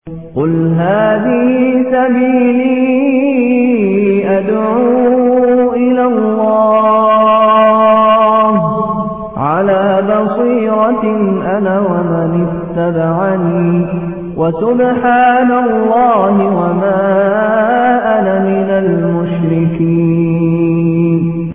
قل هذه سبيلي أدعو إلى الله على بصيرة أنا ومن اتبعني وسبحان الله وما أنا من المشركين.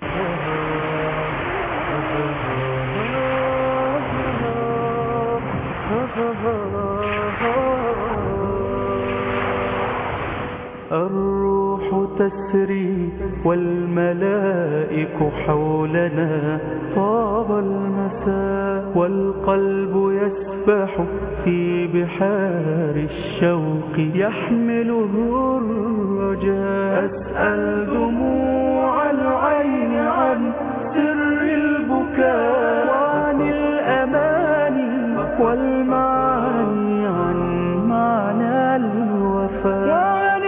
الروح تسري والملائك حولنا طاب المساء والقلب يسبح في بحار الشوق يحمله الرجاء. أسأل دموع العين عن سر البكاء وعن الأماني والمعاني عن معنى الوفاء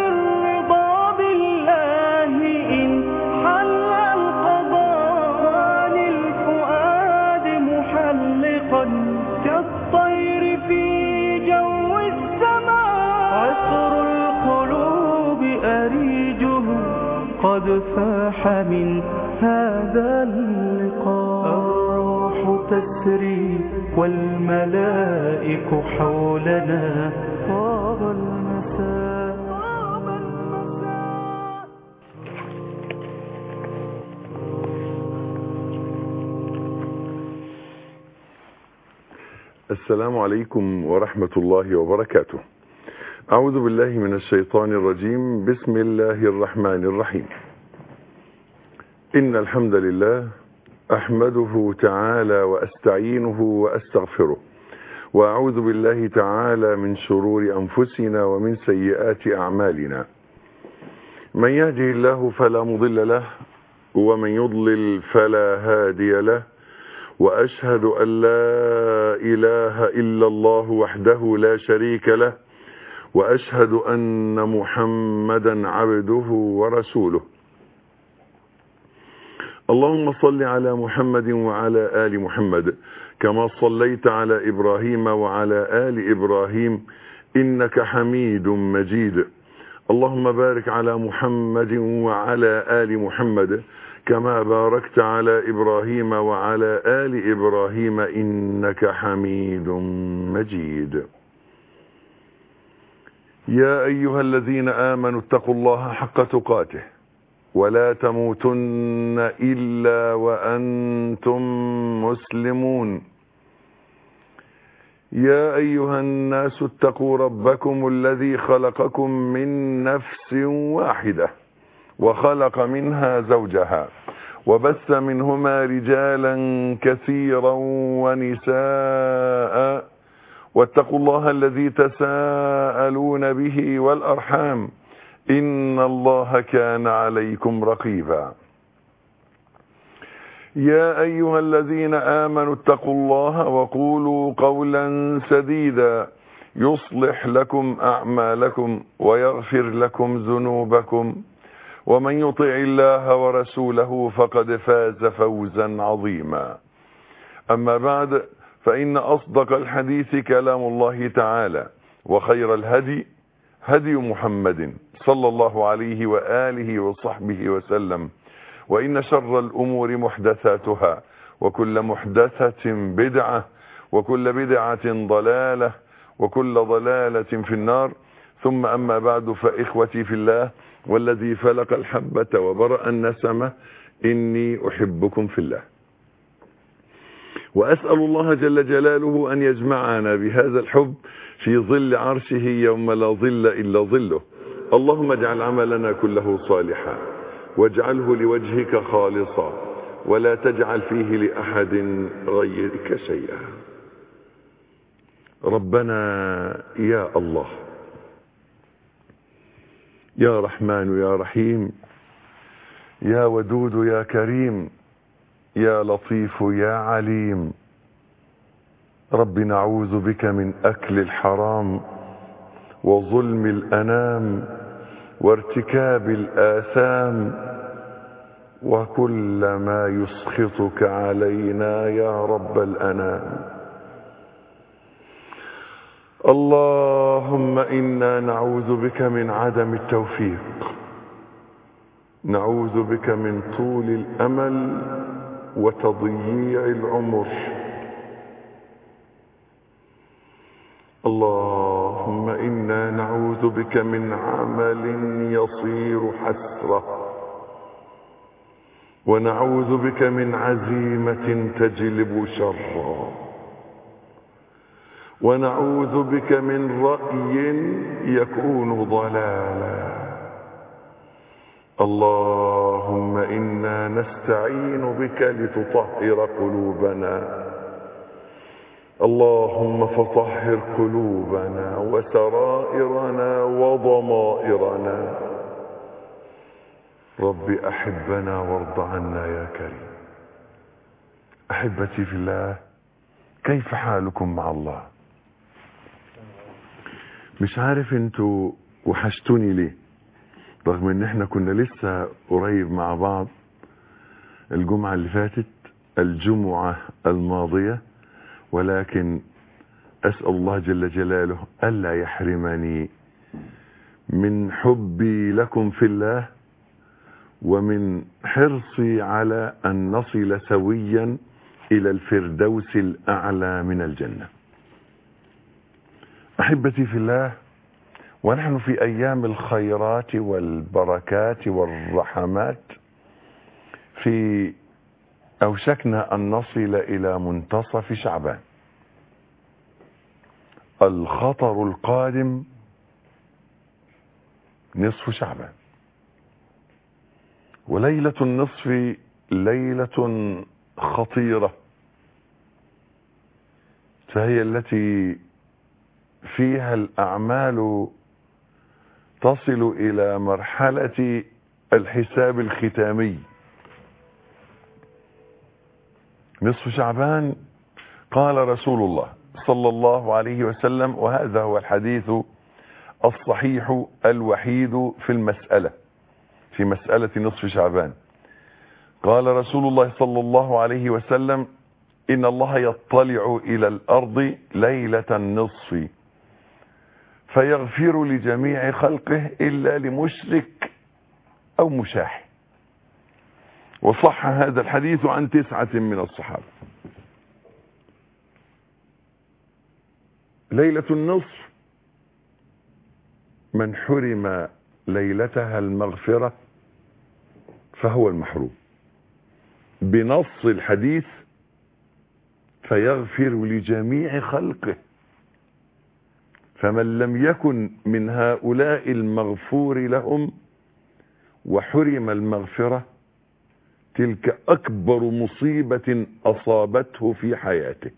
كالطير في جو السماء. عطر القلوب أريجه قد فاح من هذا اللقاء. الروح تسري والملائك حولنا طاب المساء. السلام عليكم ورحمة الله وبركاته. أعوذ بالله من الشيطان الرجيم. بسم الله الرحمن الرحيم. إن الحمد لله أحمده تعالى وأستعينه وأستغفره، وأعوذ بالله تعالى من شرور أنفسنا ومن سيئات أعمالنا. من يهده الله فلا مضل له ومن يضلل فلا هادي له، وأشهد أن لا إله إلا الله وحده لا شريك له، وأشهد أن محمدا عبده ورسوله. اللهم صل على محمد وعلى آل محمد كما صليت على إبراهيم وعلى آل إبراهيم إنك حميد مجيد. اللهم بارك على محمد وعلى آل محمد كما باركت على إبراهيم وعلى آل إبراهيم إنك حميد مجيد. يا أيها الذين آمنوا اتقوا الله حق تقاته ولا تموتن إلا وأنتم مسلمون. يا أيها الناس اتقوا ربكم الذي خلقكم من نفس واحدة وخلق منها زوجها وبث منهما رجالا كثيرا ونساء، واتقوا الله الذي تساءلون به والأرحام إن الله كان عليكم رقيبا. يا أيها الذين آمنوا اتقوا الله وقولوا قولا سديدا يصلح لكم أعمالكم ويغفر لكم ذنوبكم، ومن يطع الله ورسوله فقد فاز فوزا عظيما. أما بعد، فإن أصدق الحديث كلام الله تعالى، وخير الهدي هدي محمد صلى الله عليه وآله وصحبه وسلم، وإن شر الأمور محدثاتها، وكل محدثة بدعة، وكل بدعة ضلالة، وكل ضلالة في النار. ثم أما بعد، فإخوتي في الله والذي فلق الحبة وبرأ النسمة، إني أحبكم في الله، وأسأل الله جل جلاله أن يجمعنا بهذا الحب في ظل عرشه يوم لا ظل إلا ظله. اللهم اجعل عملنا كله صالحا، واجعله لوجهك خالصا، ولا تجعل فيه لأحد غيرك شيئا. ربنا يا الله، يا رحمن يا رحيم، يا ودود يا كريم، يا لطيف يا عليم. رب نعوذ بك من أكل الحرام وظلم الأنام وارتكاب الآثام وكل ما يسخطك علينا يا رب الأنام. اللهم إنا نعوذ بك من عدم التوفيق، نعوذ بك من طول الأمل وتضييع العمر. اللهم إنا نعوذ بك من عمل يصير حسرة، ونعوذ بك من عزيمة تجلب شرا، ونعوذ بك من رأي يكون ضلالا. اللهم إنا نستعين بك لتطهر قلوبنا، اللهم فطهر قلوبنا وسرائرنا وضمائرنا. رب أحبنا وارض عنا يا كريم. أحبتي في الله، كيف حالكم مع الله؟ مش عارف انتوا وحشتوني ليه، رغم ان احنا كنا لسه قريب مع بعض الجمعة اللي فاتت، الجمعة الماضية، ولكن أسأل الله جل جلاله ألا يحرمني من حبي لكم في الله ومن حرصي على أن نصل سويا إلى الفردوس الأعلى من الجنة. أحبتي في الله، ونحن في أيام الخيرات والبركات والرحمات، في أوشكنا أن نصل إلى منتصف شعبان. الخطر القادم نصف شعبان، وليلة النصف ليلة خطيرة، فهي التي فيها الأعمال تصل إلى مرحلة الحساب الختامي. نصف شعبان قال رسول الله صلى الله عليه وسلم، وهذا هو الحديث الصحيح الوحيد في مسألة نصف شعبان، قال رسول الله صلى الله عليه وسلم: إن الله يطلع إلى الأرض ليلة النصف فيغفر لجميع خلقه إلا لمشرك أو مشاح. وصح هذا الحديث عن 9 من الصحابة. ليلة النصف من حرم ليلتها المغفرة فهو المحروم، بنص الحديث فيغفر لجميع خلقه. فمن لم يكن من هؤلاء المغفور لهم وحرم المغفرة، تلك أكبر مصيبة أصابته في حياته.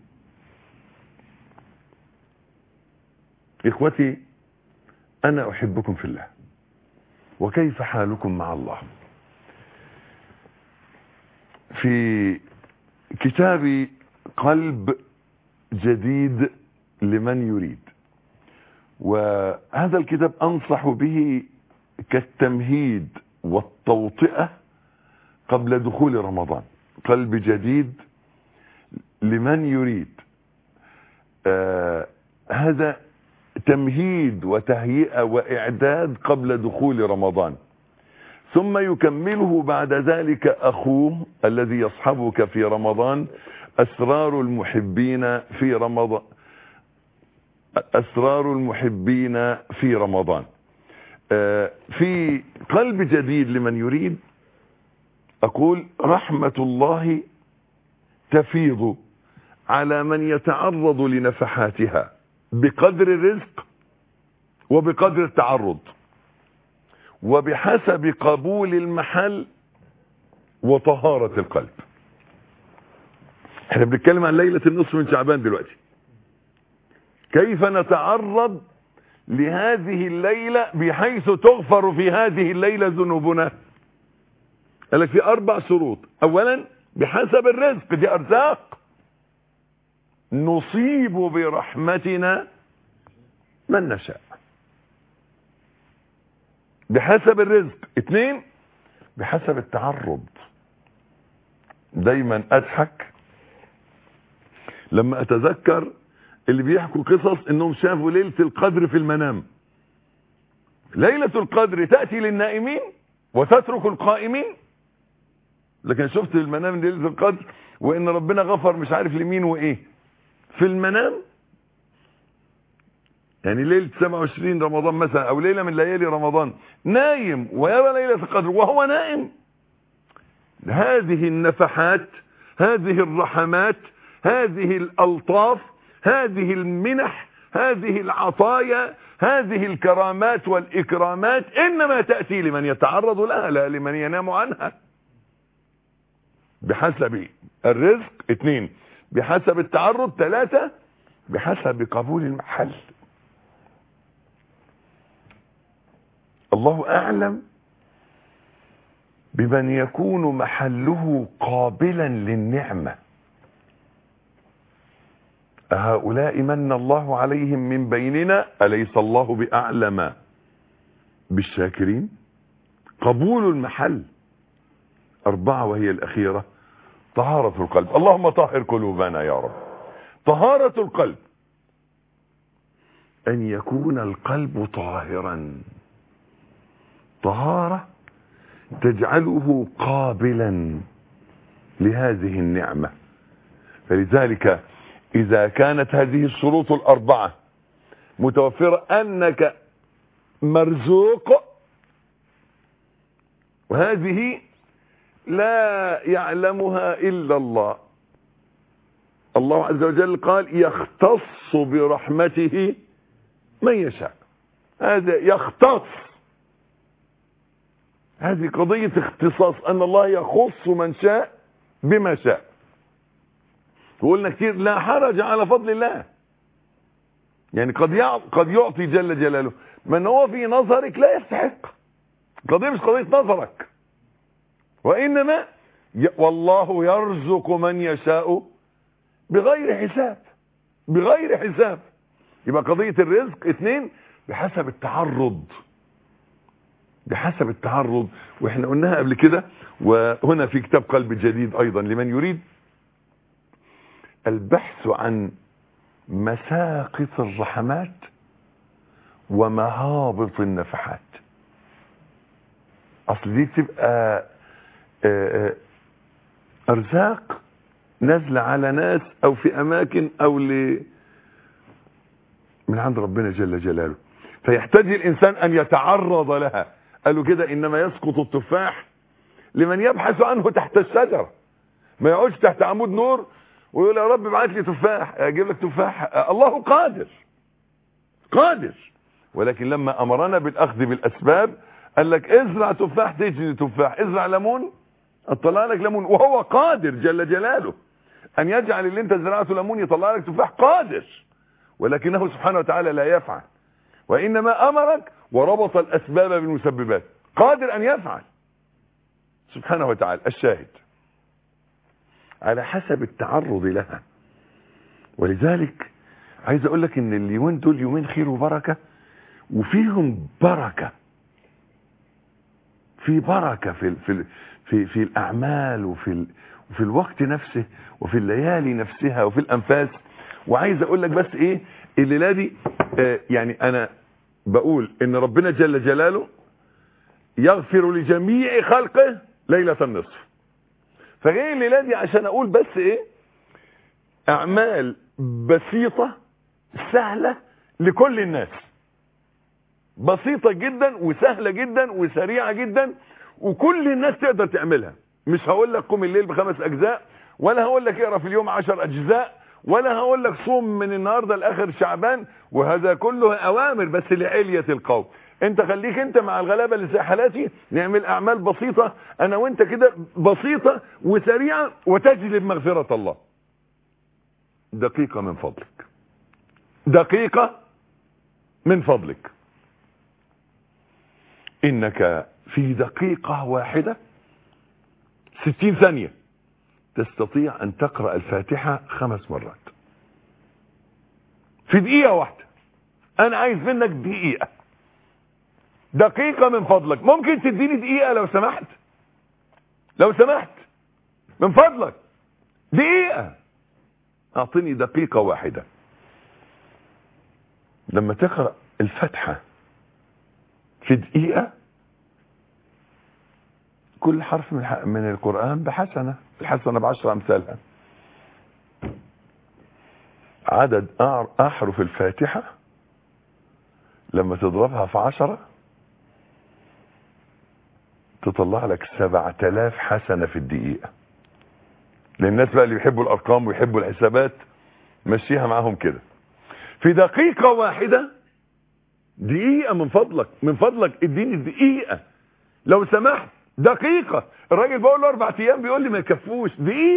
إخوتي، أنا أحبكم في الله، وكيف حالكم مع الله؟ في كتاب قلب جديد لمن يريد، وهذا الكتاب أنصح به كالتمهيد والتوطئة قبل دخول رمضان. قلب جديد لمن يريد، هذا تمهيد وتهيئة وإعداد قبل دخول رمضان، ثم يكمله بعد ذلك أخوه الذي يصحبك في رمضان، أسرار المحبين في رمضان. أسرار المحبين في رمضان. في قلب جديد لمن يريد أقول: رحمة الله تفيض على من يتعرض لنفحاتها بقدر الرزق وبقدر التعرض وبحسب قبول المحل وطهارة القلب. احنا بنتكلم عن ليلة النصف من شعبان دلوقتي، كيف نتعرض لهذه الليلة بحيث تغفر في هذه الليلة ذنوبنا. قال لك في 4 شروط. اولا بحسب الرزق، دي ارزاق نصيب برحمتنا من نشاء، بحسب الرزق. 2 بحسب التعرض. دايما اضحك لما اتذكر اللي بيحكوا قصص انهم شافوا ليلة القدر في المنام. ليلة القدر تأتي للنائمين وتترك القائمين. لكن شفت المنام ليلة القدر وان ربنا غفر مش عارف لمين وايه في المنام. يعني ليلة 27 رمضان مثلا او ليلة من ليالي رمضان نايم ويرى ليلة القدر وهو نائم. هذه النفحات، هذه الرحمات، هذه الألطاف، هذه المنح، هذه العطايا، هذه الكرامات والإكرامات إنما تأتي لمن يتعرض لها لا لمن ينام عنها. بحسب الرزق 2، بحسب التعرض 3، بحسب قبول المحل. الله أعلم بمن يكون محله قابلا للنعمة. هؤلاء من الله عليهم من بيننا أليس الله بأعلم بالشاكرين؟ قبول المحل. 4 وهي الأخيرة طهارة القلب. اللهم طهر قلوبنا يا رب. طهارة القلب أن يكون القلب طاهرا، طهارة تجعله قابلا لهذه النعمة. فلذلك إذا كانت هذه الشروط 4 متوفرة، أنك مرزوق، وهذه لا يعلمها إلا الله. الله عز وجل قال يختص برحمته من يشاء. هذا يختص، هذه قضية اختصاص، أن الله يخص من شاء بما شاء. وقلنا كتير لا حرج على فضل الله. يعني قد يعطي جل جلاله من هو في نظرك لا يستحق. قضية مش قضية نظرك، وإنما والله يرزق من يشاء بغير حساب، بغير حساب. يبقى قضية الرزق 2 بحسب التعرض، بحسب التعرض. واحنا قلناها قبل كده، وهنا في كتاب قلب الجديد ايضا لمن يريد البحث عن مساقط الرحمات ومهابط النفحات. اصل دي تبقى ارزاق نازله على ناس او في اماكن او من عند ربنا جل جلاله، فيحتاج الانسان ان يتعرض لها. قالوا كده انما يسقط التفاح لمن يبحث عنه تحت الشجرة. ما يقعدش تحت عمود نور ويقول يا رب ابعت لي تفاح، اجيب لك تفاح. الله قادر، قادر. ولكن لما امرنا بالاخذ بالاسباب قال لك ازرع تفاح تجني تفاح، ازرع ليمون اطلع لك ليمون. وهو قادر جل جلاله ان يجعل اللي انت زرعته ليمون يطلع لك تفاح، قادر. ولكنه سبحانه وتعالى لا يفعل، وانما امرك وربط الاسباب بالمسببات. قادر ان يفعل سبحانه وتعالى. الشاهد على حسب التعرض لها. ولذلك عايز اقول لك ان اليومين دول يومين خير وبركة، وفيهم بركة، في بركة في الاعمال وفي الوقت نفسه وفي الليالي نفسها وفي الانفاس. وعايز اقول لك بس ايه الليلة دي، يعني انا بقول ان ربنا جل جلاله يغفر لجميع خلقه ليلة النصف. فجاي الليلة دي عشان اقول بس ايه، اعمال بسيطة سهلة لكل الناس، بسيطة جدا وسهلة جدا وسريعة جدا، وكل الناس تقدر تعملها. مش هقول لك قم الليل ب5 أجزاء، ولا هقول لك اقرا في اليوم 10 أجزاء، ولا هقول لك صوم من النهارده لاخر شعبان. وهذا كله اوامر بس لعلية القوم. انت خليك انت مع الغلابه اللي زي حالاتي، نعمل اعمال بسيطه انا وانت كده، بسيطه وسريعه وتجلب مغفره الله. دقيقه من فضلك، دقيقه من فضلك. انك في دقيقه واحده 60 ثانيه تستطيع ان تقرأ الفاتحة 5 مرات في دقيقة واحدة. انا عايز منك دقيقة، دقيقة من فضلك. ممكن تديني دقيقة لو سمحت؟ لو سمحت من فضلك دقيقة، اعطيني دقيقة واحدة لما تقرأ الفاتحة في دقيقة كل حرف من القرآن بحسنة، الحسنة ب10 أمثالها. عدد أحرف الفاتحة لما تضربها في 10 تطلع لك 7000 حسنة في الدقيقة. للناس بقى اللي بيحبوا الأرقام ويحبوا الحسابات مشيها معاهم كده. في دقيقة واحدة، دقيقة من فضلك اديني دقيقة لو سمحت، دقيقة. الراجل بقول له 4 أيام بيقول لي ما يكفوش،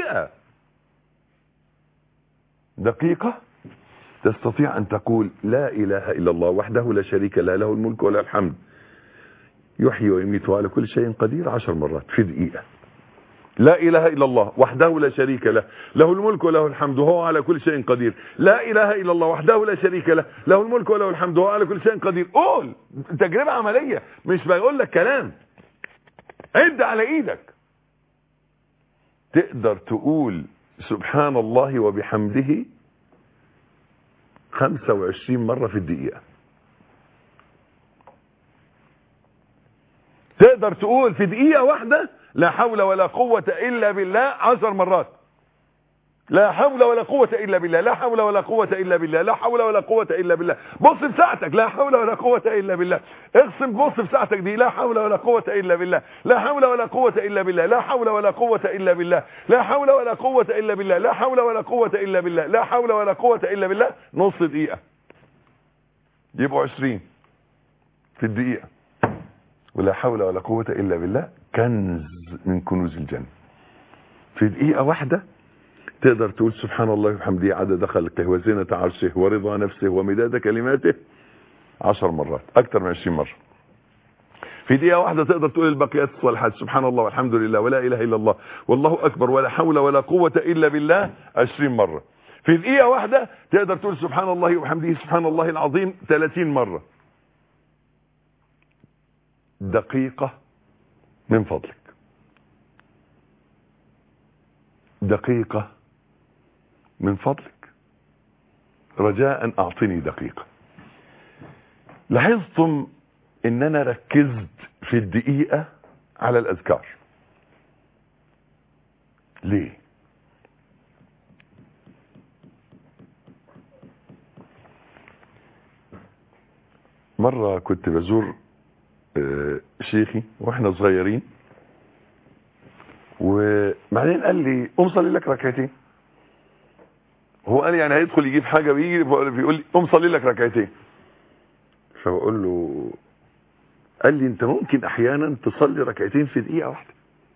دقيقة تستطيع أن تقول لا إله إلا الله وحده لا شريك له، له الملك وله الحمد يحيي ويميت وعلى كل شيء قدير 10 مرات في دقيقة. لا إله إلا الله وحده لا شريك له، له الملك وله الحمد وهو على كل شيء قدير. لا إله إلا الله وحده لا شريك له، له الملك وله الحمد وهو على كل شيء قدير. قول، تجربة عملية مش بقول لك كلام. عد على ايدك. تقدر تقول سبحان الله وبحمده 25 مرة في الدقيقة. تقدر تقول في دقيقة واحدة لا حول ولا قوة إلا بالله 10 مرات. لا حول ولا قوة إلا بالله، لا حول ولا قوة إلا بالله، لا حول ولا قوة إلا بالله. بص في ساعتك، لا حول ولا قوة إلا بالله. اقسم، بص في ساعتك دي، لا حول ولا قوة إلا بالله، لا حول ولا قوة إلا بالله، لا حول ولا قوة إلا بالله، لا حول ولا قوة إلا بالله، لا حول ولا قوة إلا بالله، لا حول ولا قوة إلا بالله. نص دقيقة يبقوا 20 في الدقيقة. ولا حول ولا قوة إلا بالله كنز من كنوز الجنة. في دقيقة واحدة تقدر تقول سبحان الله وبحمده عدد خلقه وزنة عرشه ورضا نفسه ومداد كلماته 10 مرات، اكتر من 20 مرة. في دقيقة واحدة تقدر تقول البقيات الصالحات سبحان الله والحمد لله ولا اله الا الله والله اكبر ولا حول ولا قوة الا بالله 20 مرة. في دقيقة واحدة تقدر تقول سبحان الله وبحمده سبحان الله العظيم 30 مرة. دقيقة من فضلك، دقيقة من فضلك، رجاء اعطني دقيقة. لاحظتم ان انا ركزت في الدقيقة على الاذكار ليه؟ مرة كنت بزور شيخي واحنا صغيرين، وبعدين قال لي قوم صلي لك ركعتين. هو قال يعني هيدخل يجيب حاجة ويجي بيقول لي قوم صلي لك ركعتين. فبقول له، قال لي انت ممكن احيانا تصلي ركعتين في دقيقة واحدة.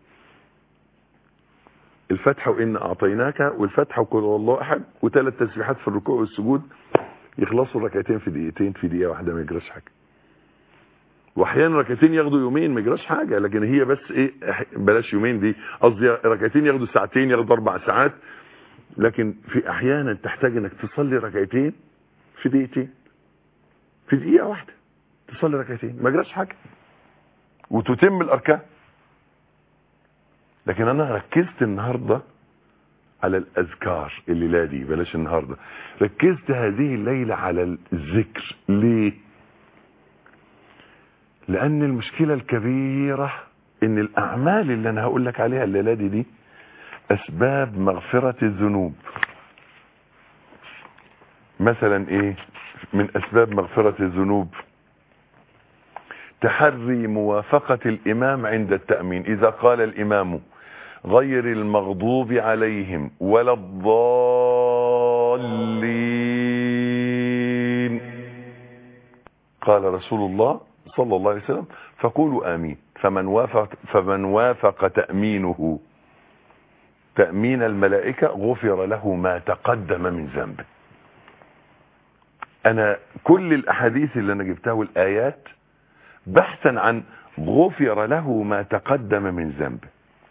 الفتحة وإن أعطيناك والفتحة وقل هو الله أحد و3 تسبيحات في الركوع والسجود يخلصوا الركعتين في دقيقتين، في دقيقة واحدة ما يجراش حاجة. واحيانا ركعتين ياخدوا يومين ما يجراش حاجة، لكن هي بس ايه، بلاش يومين دي، قصدي ركعتين ياخدوا ساعتين ياخدوا 4 ساعات، لكن في احيانا تحتاج انك تصلي ركعتين في دقيقتين، في دقيقة واحدة تصلي ركعتين ما يجراش حاجة وتتم الاركان. لكن انا ركزت النهاردة على الاذكار الليلة دي، بلاش النهاردة، ركزت هذه الليلة على الذكر. ليه؟ لان المشكلة الكبيرة ان الاعمال اللي انا هقول لك عليها الليلة دي اسباب مغفرة الذنوب. مثلا ايه من اسباب مغفرة الذنوب؟ تحري موافقة الامام عند التأمين. اذا قال الامام غير المغضوب عليهم ولا الضالين قال رسول الله صلى الله عليه وسلم فقولوا آمين. فمن وافق تأمينه تأمين الملائكة غفر له ما تقدم من ذنبه. انا كل الاحاديث اللي انا جبتها والايات بحثا عن غفر له ما تقدم من ذنبه،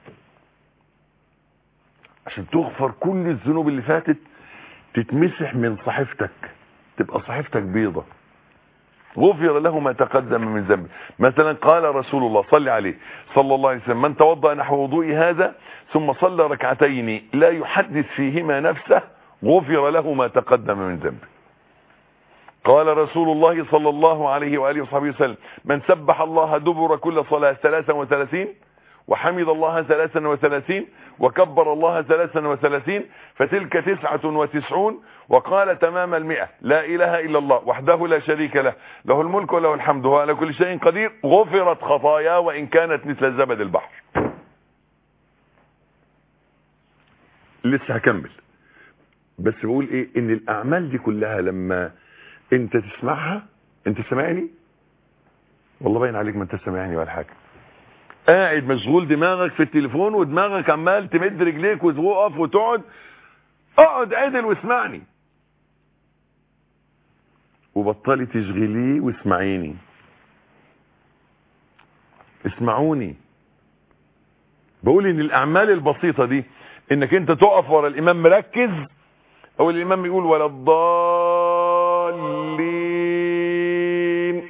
عشان تغفر كل الذنوب اللي فاتت، تتمسح من صحيفتك، تبقى صحيفتك بيضة. غفر له ما تقدم من ذنبه. مثلا قال رسول الله صلى عليه صلى الله عليه وسلم من توضأ نحو وضوء هذا ثم صلى ركعتين لا يحدث فيهما نفسه غفر له ما تقدم من ذنبه. قال رسول الله صلى الله عليه وآله وصحبه وسلم: من سبح الله دبر كل صلاة 33 وحمد الله 33 وكبر الله 33 فتلك 99 وقال تمام 100 لا إله إلا الله وحده لا شريك له له الملك وله الحمد وهو على كل شيء قدير غفرت خطاياه وإن كانت مثل زبد البحر. لسه هكمل، بس بقول ايه، ان الاعمال دي كلها لما انت تسمعها، انت سامعني؟ والله باين عليك ما انت سامعني ولا حاجه. قاعد مشغول دماغك في التليفون ودماغك عمال تمد رجليك وتوقف وتقعد. اقعد عدل واسمعني، وبطلي تشغليه واسمعيني. اسمعوني. بقول ان الاعمال البسيطه دي، انك انت تقف ورا الامام مركز، او الامام يقول ولا الضالين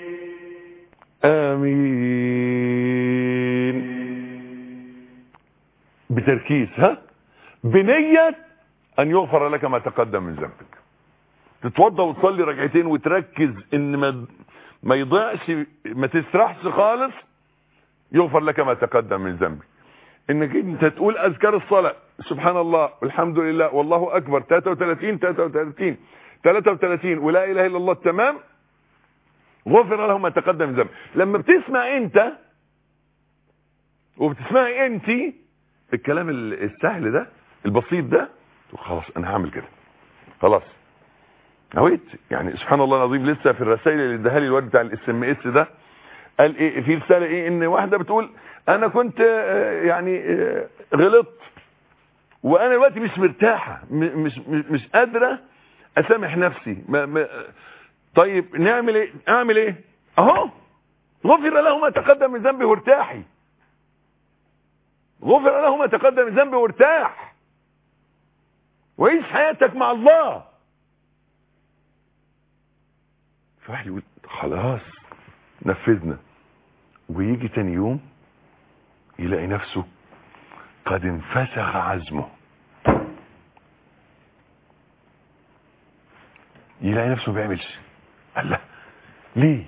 امين، بتركيز، بنية ان يغفر لك ما تقدم من ذنبك. تتوضى وتصلي ركعتين وتركز ان ما يضيعش، ما تسرحش خالص، يغفر لك ما تقدم من ذنبك. انك انت تقول اذكار الصلاة سبحان الله والحمد لله والله اكبر 33 ولا اله الا الله تمام، غفر له ما تقدم من ذنبك. لما بتسمع انت وبتسمعي انت الكلام السهل ده البسيط ده، خلاص انا هعمل كده، خلاص نويت. يعني سبحان الله العظيم، لسه في الرسائل اللي اداها لي الواد بتاع الSMS ده، قال ايه في رساله ايه، ان واحده بتقول انا كنت يعني غلطت وانا دلوقتي مش مرتاحه، مش قادره اسامح نفسي. طيب نعمل ايه؟ اعمل ايه؟ اهو غفر له ما تقدم من ذنبه وارتاحي. غفر له ما تقدم من ذنبه وارتاح، وعيش حياتك مع الله. فواحد يقول خلاص نفذنا، ويجي تاني يوم يلاقي نفسه قد انفسخ عزمه، يلاقي نفسه ما بيعملش. الله ليه؟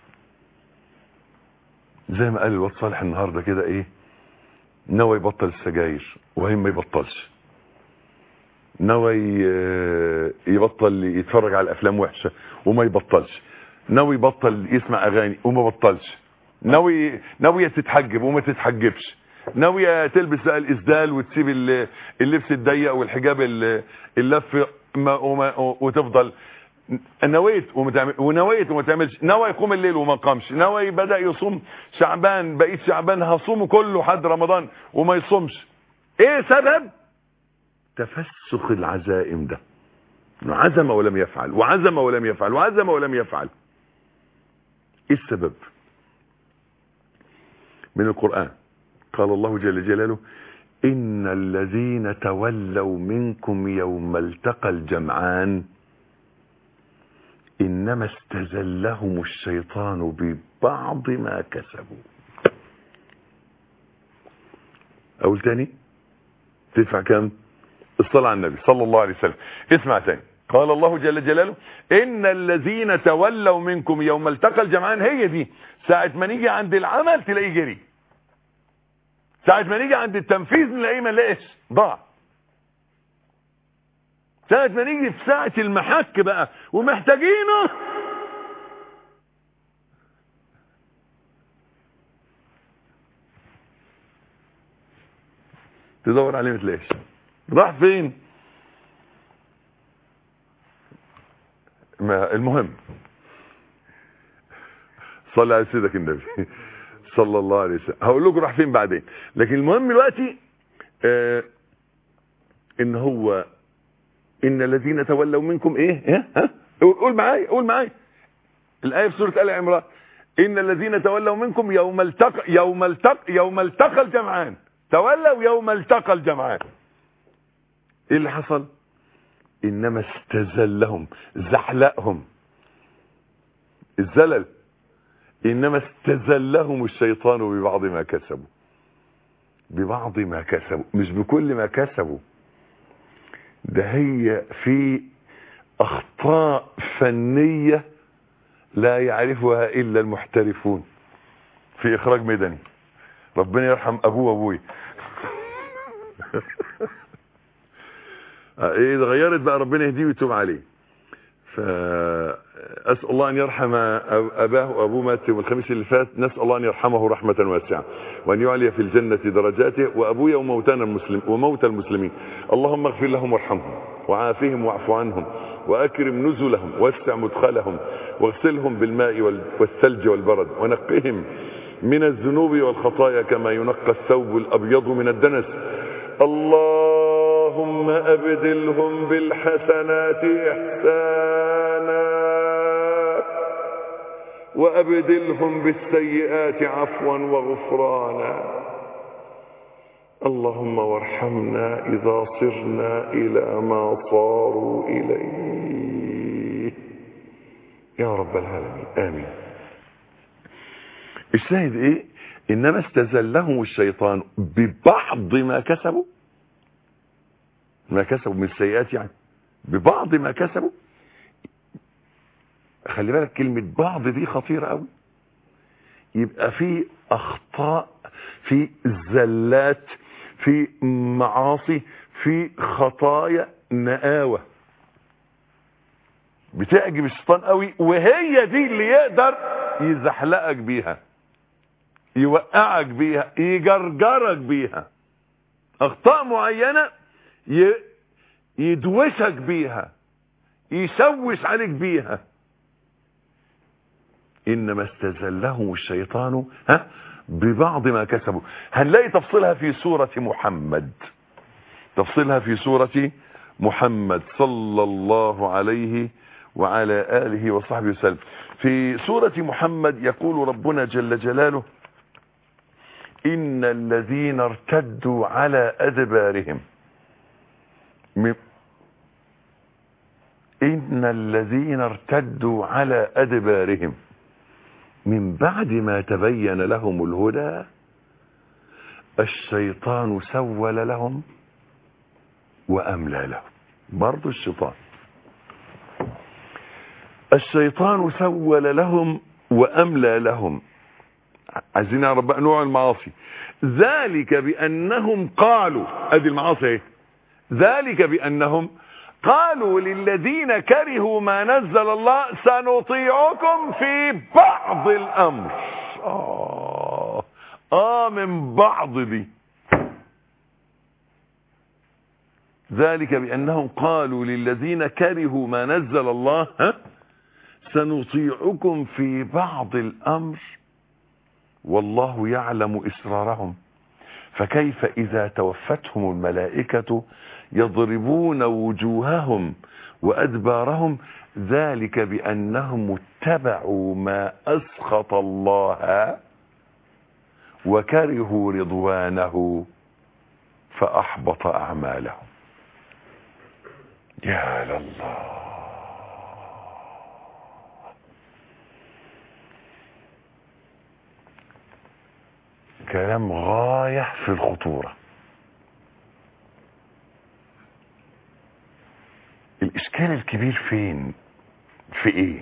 زي ما قال الواد صالح النهارده كده، ايه، نوى يبطل السجاير وهي ما يبطلش، نوى يبطل يتفرج على الافلام وحشه وما يبطلش، نوى يبطل يسمع اغاني وما بطلش، ناويه تتحجب وما تتحجبش، ناويه تلبس بقى الاسدال وتسيب اللبس الضيق والحجاب اللف وتفضل. نويت وما تعملش، نوى يقوم الليل وما قامش، نوى بدا يصوم شعبان، بقيت شعبان هصومه كله حد رمضان وما يصومش. ايه سبب تفسخ العزائم ده؟ عزم ولم يفعل وعزم ولم يفعل وعزم ولم يفعل. ايه السبب؟ من القرآن قال الله جل جلاله: إن الذين تولوا منكم يوم التقى الجمعان إنما استزلهم الشيطان ببعض ما كسبوا. أقول تاني، تدفع كام؟ الصلاة على النبي صلى الله عليه وسلم. اسمع تاني، قال الله جل جلاله: إن الذين تولوا منكم يوم التقى الجمعان. هي دي ساعة ما نيجي عند العمل تلاقيه جري، ساعة ما نيجي عند التنفيذ نلاقيه ما نلاقيش، ضاع. ساعة ما نيجي في ساعة المحك بقى ومحتاجينه، تدور عليه ما تلاقيش، راح فين؟ المهم صلى على سيدك النبي صلى الله عليه وسلم. هقول لكم راح فين بعدين، لكن المهم دلوقتي ان هو ان الذين تولوا منكم ايه، قول معايا الايه في سوره ال عمران: ان الذين تولوا منكم يوم التقى الجمعان. تولوا يوم التقى الجمعان. ايه اللي حصل؟ انما استزلهم، زحلقهم، الزلل. انما استزلهم الشيطان ببعض ما كسبوا. ببعض ما كسبوا، مش بكل ما كسبوا. ده هي في اخطاء فنية لا يعرفها الا المحترفون في اخراج مدني. ربنا يرحم ابوه وابوي. ايه اتغيرت بقى، ربنا يهديه ويتوب عليه. فاسال الله ان يرحم اباه وابوه، مات يوم الخميس اللي فات. نسال الله ان يرحمه رحمه واسعه وان يعلي في الجنه درجاته، وابويا وموتى المسلمين. اللهم اغفر لهم وارحمهم وعافهم واعف عنهم واكرم نزلهم واسع مدخلهم واغسلهم بالماء والثلج والبرد ونقهم من الذنوب والخطايا كما ينقى الثوب الابيض من الدنس. اللهم ابدلهم بالحسنات احسانا وابدلهم بالسيئات عفوا وغفرانا. اللهم وارحمنا اذا صرنا الى ما صاروا اليه يا رب العالمين، امين. الشاهد ايه؟ انما استزلهم الشيطان ببعض ما كسبوا من السيئات، يعني ببعض ما كسبوا. خلي بالك كلمة بعض دي خطيرة قوي. يبقى في اخطاء، في زلات، في معاصي، في خطايا نقاوة بتعجب الشيطان قوي، وهي دي اللي يقدر يزحلقك بيها، يوقعك بيها، يجرجرك بيها. اخطاء معينة يدوشك بيها، يشوش عليك بيها. انما استزلهم الشيطان ببعض ما كسبوا. هنلاقي تفصيلها في سورة محمد، صلى الله عليه وعلى آله وصحبه وسلم. في سورة محمد يقول ربنا جل جلاله: إن الذين ارتدوا على أدبارهم من بعد ما تبين لهم الهدى الشيطان سول لهم وأملى لهم. برضو الشيطان سول لهم وأملى لهم. عايزين نعرف بقى نوع المعاصي. ذلك بأنهم قالوا، ادي المعاصي ايه، ذلك بأنهم قالوا للذين كرهوا ما نزل الله سنطيعكم في بعض الأمر. من بعض دي. ذلك بأنهم قالوا للذين كرهوا ما نزل الله سنطيعكم في بعض الأمر والله يعلم إسرارهم فكيف إذا توفتهم الملائكة يضربون وجوههم وأدبارهم ذلك بأنهم اتبعوا ما أسخط الله وكرهوا رضوانه فأحبط أعمالهم. يا لله. كلام غاية في الخطورة. الإشكال الكبير فين؟ في إيه؟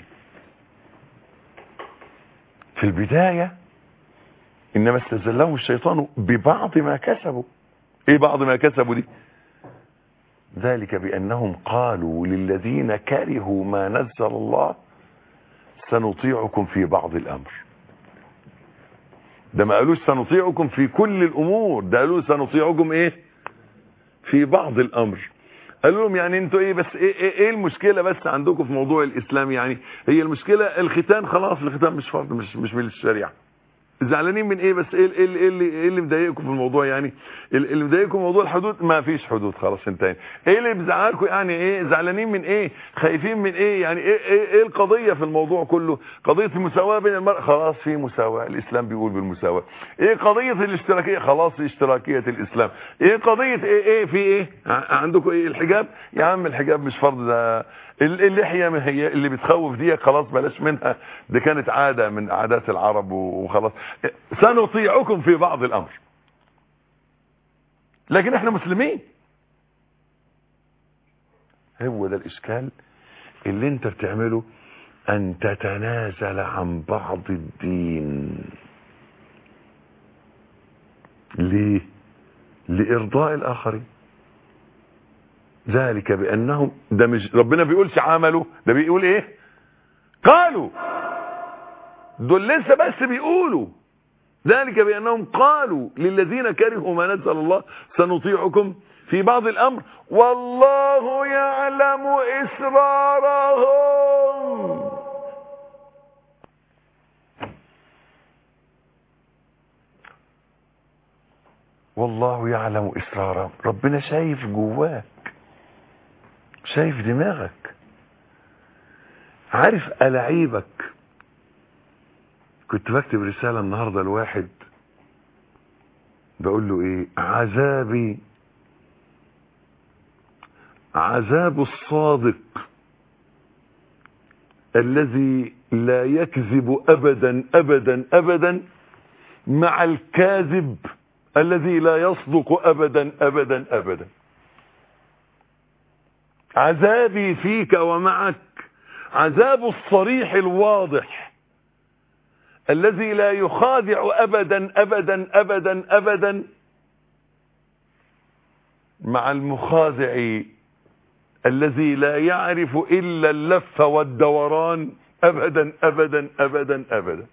في البداية إنما استزلهم الشيطان ببعض ما كسبوا. إيه بعض ما كسبوا دي؟ ذلك بأنهم قالوا للذين كرهوا ما نزل الله سنطيعكم في بعض الأمر. ده ما قالوش سنطيعكم في كل الأمور، ده قالوا سنطيعكم إيه؟ في بعض الأمر. قالوا لهم يعني انتوا ايه بس ايه المشكلة بس عندكم في موضوع الإسلام؟ يعني هي المشكلة الختان، خلاص الختان مش فرض، مش من الشريعة. زعلانين من ايه بس؟ ايه اللي مضايقكم في الموضوع؟ يعني اللي مضايقكم موضوع الحدود، ما فيش حدود خلاص انتهينا. ايه اللي بيزعلكم؟ يعني ايه زعلانين من ايه؟ خايفين من ايه؟ يعني ايه القضيه في الموضوع كله؟ قضيه المساواه بين المرء، خلاص في مساواه، الاسلام بيقول بالمساواه. ايه قضيه الاشتراكيه؟ خلاص اشتراكيه الاسلام. ايه قضيه ايه في ايه عندكم؟ ايه الحجاب؟ يا عم الحجاب مش فرض، ده اللحيه ما هي اللي بتخوف دي، خلاص بلاش منها، دي كانت عاده من عادات العرب وخلاص. سنطيعكم في بعض الامر. لكن احنا مسلمين. هو ده الاشكال اللي انت بتعمله ان تتنازل عن بعض الدين. ليه؟ لارضاء الاخرين. ذلك بانهم، ده مش ربنا بيقولش عملوا، ده بيقول ايه؟ قالوا. دول لسه بس بيقولوا. ذلك بانهم قالوا للذين كرهوا ما نزل الله سنطيعكم في بعض الامر والله يعلم اسرارهم. والله يعلم اسرارهم. ربنا شايف جواك، شايف دماغك، عارف ألاعيبك. كنت بكتب رسالة النهاردة لواحد بقول له ايه؟ عذاب الصادق الذي لا يكذب ابدا ابدا ابدا مع الكاذب الذي لا يصدق ابدا ابدا ابدا. عذابي فيك ومعك عذاب الصريح الواضح الذي لا يخادع ابدا ابدا ابدا ابدا مع المخادع الذي لا يعرف الا اللف والدوران ابدا ابدا ابدا ابدا.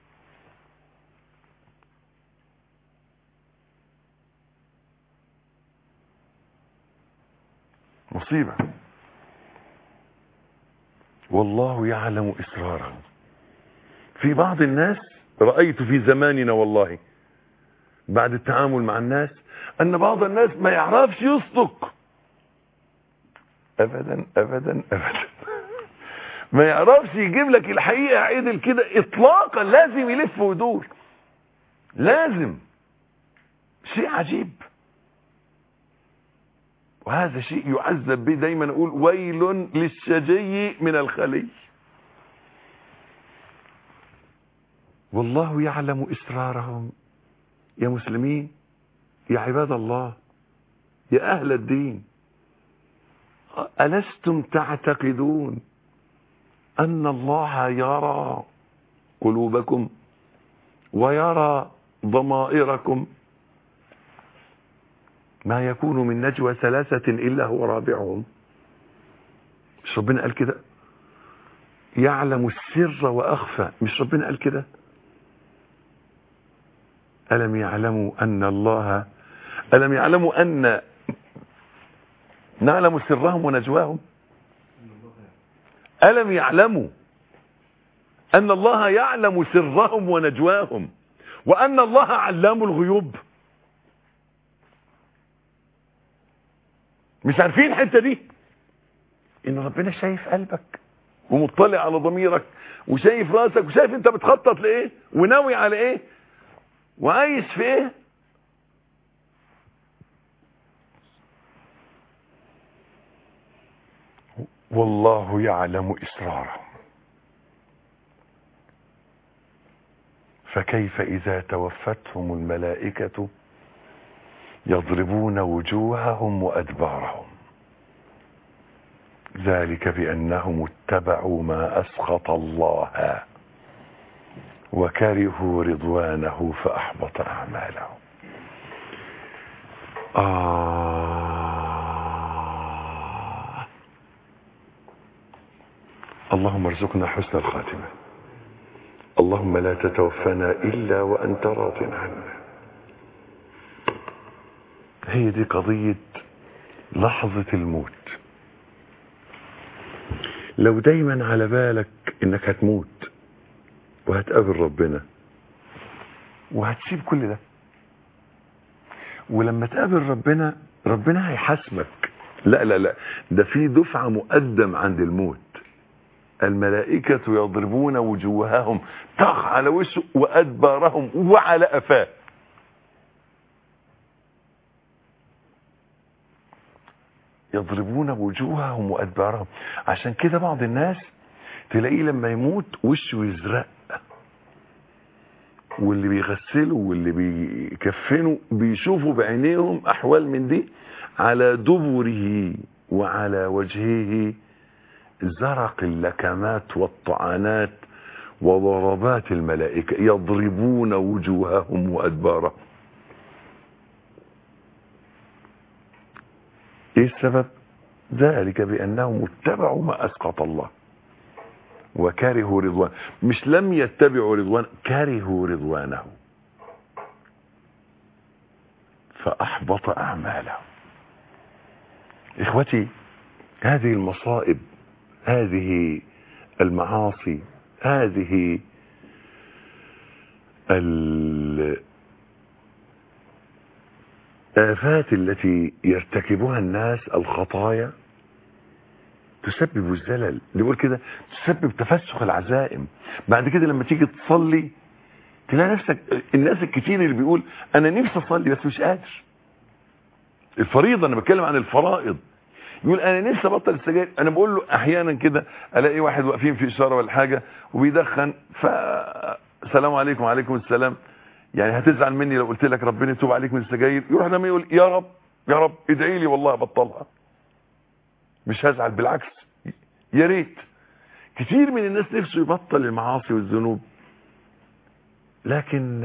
مصيبة. والله يعلم اسرارهم. في بعض الناس رأيت في زماننا والله بعد التعامل مع الناس ان بعض الناس ما يعرفش يصدق ابدا ابدا ابدا. ما يعرفش يجيب لك الحقيقة عدل كده اطلاقا. لازم يلف ويدور. لازم. شيء عجيب. وهذا شيء يعذب به. دايما اقول ويل للشجي من الخلي. والله يعلم اسرارهم. يا مسلمين، يا عباد الله، يا اهل الدين، ألستم تعتقدون أن الله يرى قلوبكم ويرى ضمائركم؟ ما يكون من نجوى ثلاثة إلا هو رابعهم. مش ربنا قال كده؟ يعلم السر وأخفى. مش ربنا قال كده؟ ألم يعلموا أن نعلم سرهم ونجواهم؟ ألم يعلموا أن الله يعلم سرهم ونجواهم وأن الله علام الغيوب؟ مش عارفين الحتة دي؟ إن ربنا شايف قلبك ومطلع على ضميرك وشايف راسك وشايف انت بتخطط لإيه وناوي على إيه وعايش في إيه. والله يعلم إسرارهم. فكيف إذا توفتهم الملائكة يضربون وجوههم وأدبارهم؟ ذلك بأنهم اتبعوا ما أسخط الله وكرهوا رضوانه فأحبط أعمالهم. اللهم ارزقنا حسن الخاتمة. اللهم لا تتوفنا إلا وأنت راض عنا. هي دي قضية لحظة الموت. لو دايما على بالك انك هتموت وهتقابل ربنا وهتسيب كل ده، ولما تقابل ربنا هيحاسبك. لا لا لا، ده في دفعة مقدم عند الموت. الملائكة يضربون وجوههم طخ على وشه وأدبارهم وعلى أفاه. يضربون وجوههم وأدبارهم. عشان كده بعض الناس تلاقيه لما يموت وشه يزرق، واللي بيغسلوا واللي بيكفنوا بيشوفوا بعينيهم أحوال من دي على دبره وعلى وجهه زرق اللكمات والطعنات وضربات الملائكة يضربون وجوههم وأدبارهم. ايه السبب؟ ذلك بأنهم اتبعوا ما أسقط الله وكرهوا رضوانه. مش لم يتبعوا رضوانه، كرهوا رضوانه فأحبط أعمالهم. إخوتي، هذه المصائب، هذه المعاصي، هذه الآفات التي يرتكبها الناس، الخطايا، تسبب الزلل. اللي يقول كده تسبب تفسخ العزائم. بعد كده لما تيجي تصلي تلاقي نفسك، الناس الكتير اللي بيقول انا نفسي اصلي بس مش قادر. الفريضة، انا بتكلم عن الفرائض، يقول انا نفسي ابطل السجاير. انا بقول له احيانا كده الاقي واحد واقفين في اشاره ولا حاجه وبيدخن، فالسلام عليكم. وعليكم السلام. يعني هتزعل مني لو قلت لك ربنا يتوب عليك من السجاير؟ يروح لما يقول يا رب يا رب ادعي لي والله ابطلها. مش هزعل، بالعكس يا ريت. كتير من الناس نفسه يبطل المعاصي والذنوب لكن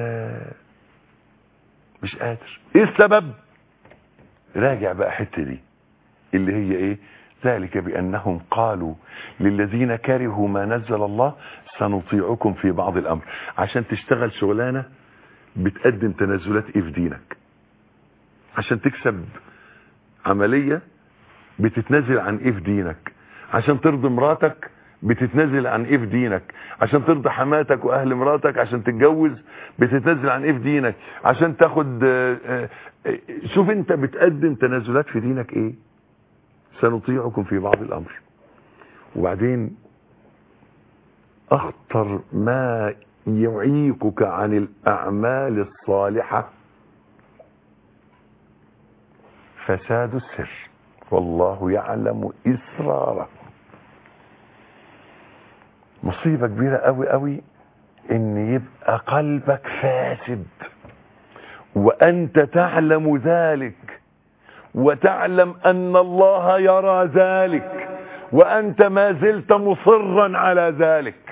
مش قادر. ايه السبب؟ راجع بقى حته دي اللي هي ايه؟ ذلك بانهم قالوا للذين كرهوا ما نزل الله سنطيعكم في بعض الامر. عشان تشتغل شغلانه بتقدم تنازلات ايه في دينك، عشان تكسب عمليه بتتنازل عن ايه في دينك، عشان ترضي مراتك بتتنازل عن ايه في دينك، عشان ترضي حماتك واهل مراتك عشان تتجوز بتتنازل عن ايه في دينك، عشان تاخد شوف انت بتقدم تنازلات في دينك ايه. سنطيعكم في بعض الامر. وبعدين اخطر ما يعيقك عن الاعمال الصالحة فساد السر، والله يعلم اسراره. مصيبة كبيرة قوي قوي ان يبقى قلبك فاسد وانت تعلم ذلك، وتعلم ان الله يرى ذلك، وانت ما زلت مصرا على ذلك.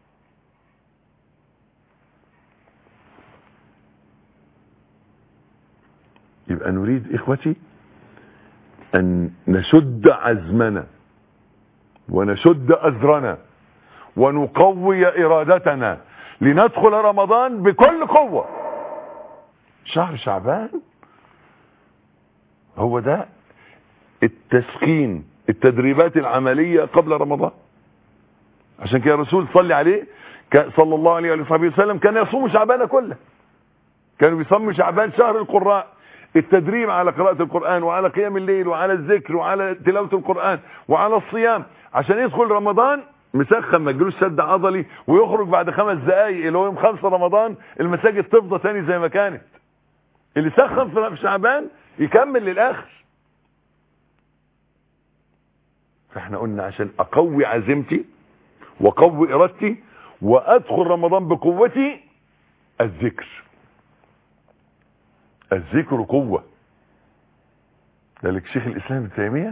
يبقى نريد اخوتي ان نشد عزمنا ونشد أزرنا ونقوي إرادتنا لندخل رمضان بكل قوة. شهر شعبان هو ده التسخين، التدريبات العملية قبل رمضان. عشان كده الرسول صلى عليه صلى الله عليه وصحبه وسلم كان يصوم شعبان كله. كانوا بيصوموا شعبان شهر القراء، التدريب على قراءة القرآن وعلى قيام الليل وعلى الذكر وعلى تلاوة القرآن وعلى الصيام، عشان يدخل رمضان مسخن ما يجيلوش سد عضلي ويخرج بعد 5 دقايق اللي هو يوم 5 رمضان المساجد تفضى تاني زي ما كانت. اللي سخن في شعبان يكمل للآخر. فاحنا قلنا عشان اقوي عزيمتي واقوي ارادتي وادخل رمضان بقوتي، الذكر قوة. ذلك شيخ الاسلام ابن تيمية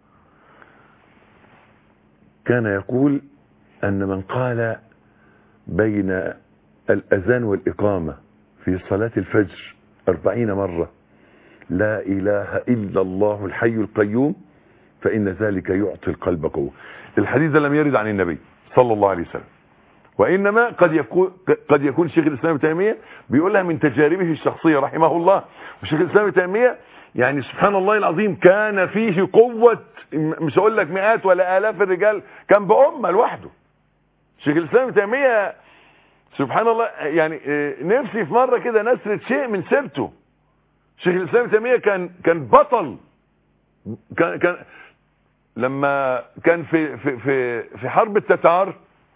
كان يقول ان من قال بين الاذان والاقامة في صلاة الفجر 40 مرة لا اله الا الله الحي القيوم فان ذلك يعطي القلب قوة. الحديث ده لم يرد عن النبي صلى الله عليه وسلم، وانما قد يكون شيخ الاسلام ابن تيمية بيقولها من تجاربه الشخصية رحمه الله. وشيخ الاسلام ابن تيمية يعني سبحان الله العظيم كان فيه قوة، مش هقول لك مئات ولا آلاف الرجال، كان بأمة لوحده. شيخ الاسلام ابن تيمية سبحان الله يعني نفسي في مرة كده نسرد شيء من سيرته. شيخ الاسلام ابن تيمية كان بطل. كان لما كان في حرب التتار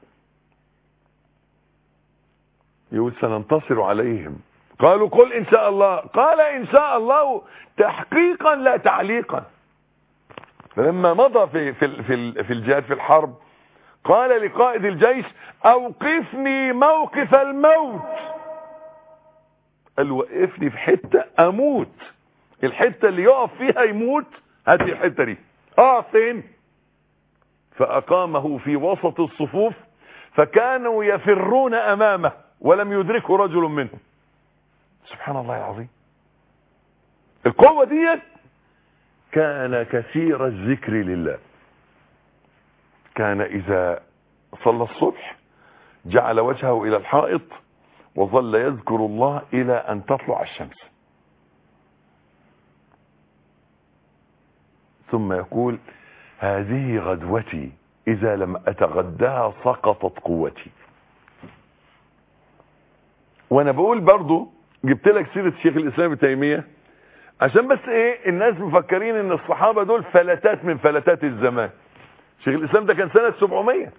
يقول سننتصر عليهم، قالوا قل ان شاء الله، قال ان شاء الله تحقيقا لا تعليقا. فلما مضى في الجهاد في الحرب قال لقائد الجيش اوقفني موقف الموت. قال وقفني في حتة اموت، الحتة اللي يقف فيها يموت، هذه الحتة دي اقف فين؟ فأقامه في وسط الصفوف فكانوا يفرون أمامه ولم يدركه رجل منهم. سبحان الله العظيم. القوة ديت كان كثير الذكر لله. كان إذا صلى الصبح جعل وجهه إلى الحائط وظل يذكر الله إلى أن تطلع الشمس، ثم يقول هذه غدوتي إذا لم أتغداها سقطت قوتي. وانا بقول برضو جبت لك سيرة شيخ الإسلام ابن تيمية عشان بس ايه الناس مفكرين ان الصحابة دول فلتات من فلتات الزمان. شيخ الإسلام ده كان سنة 700.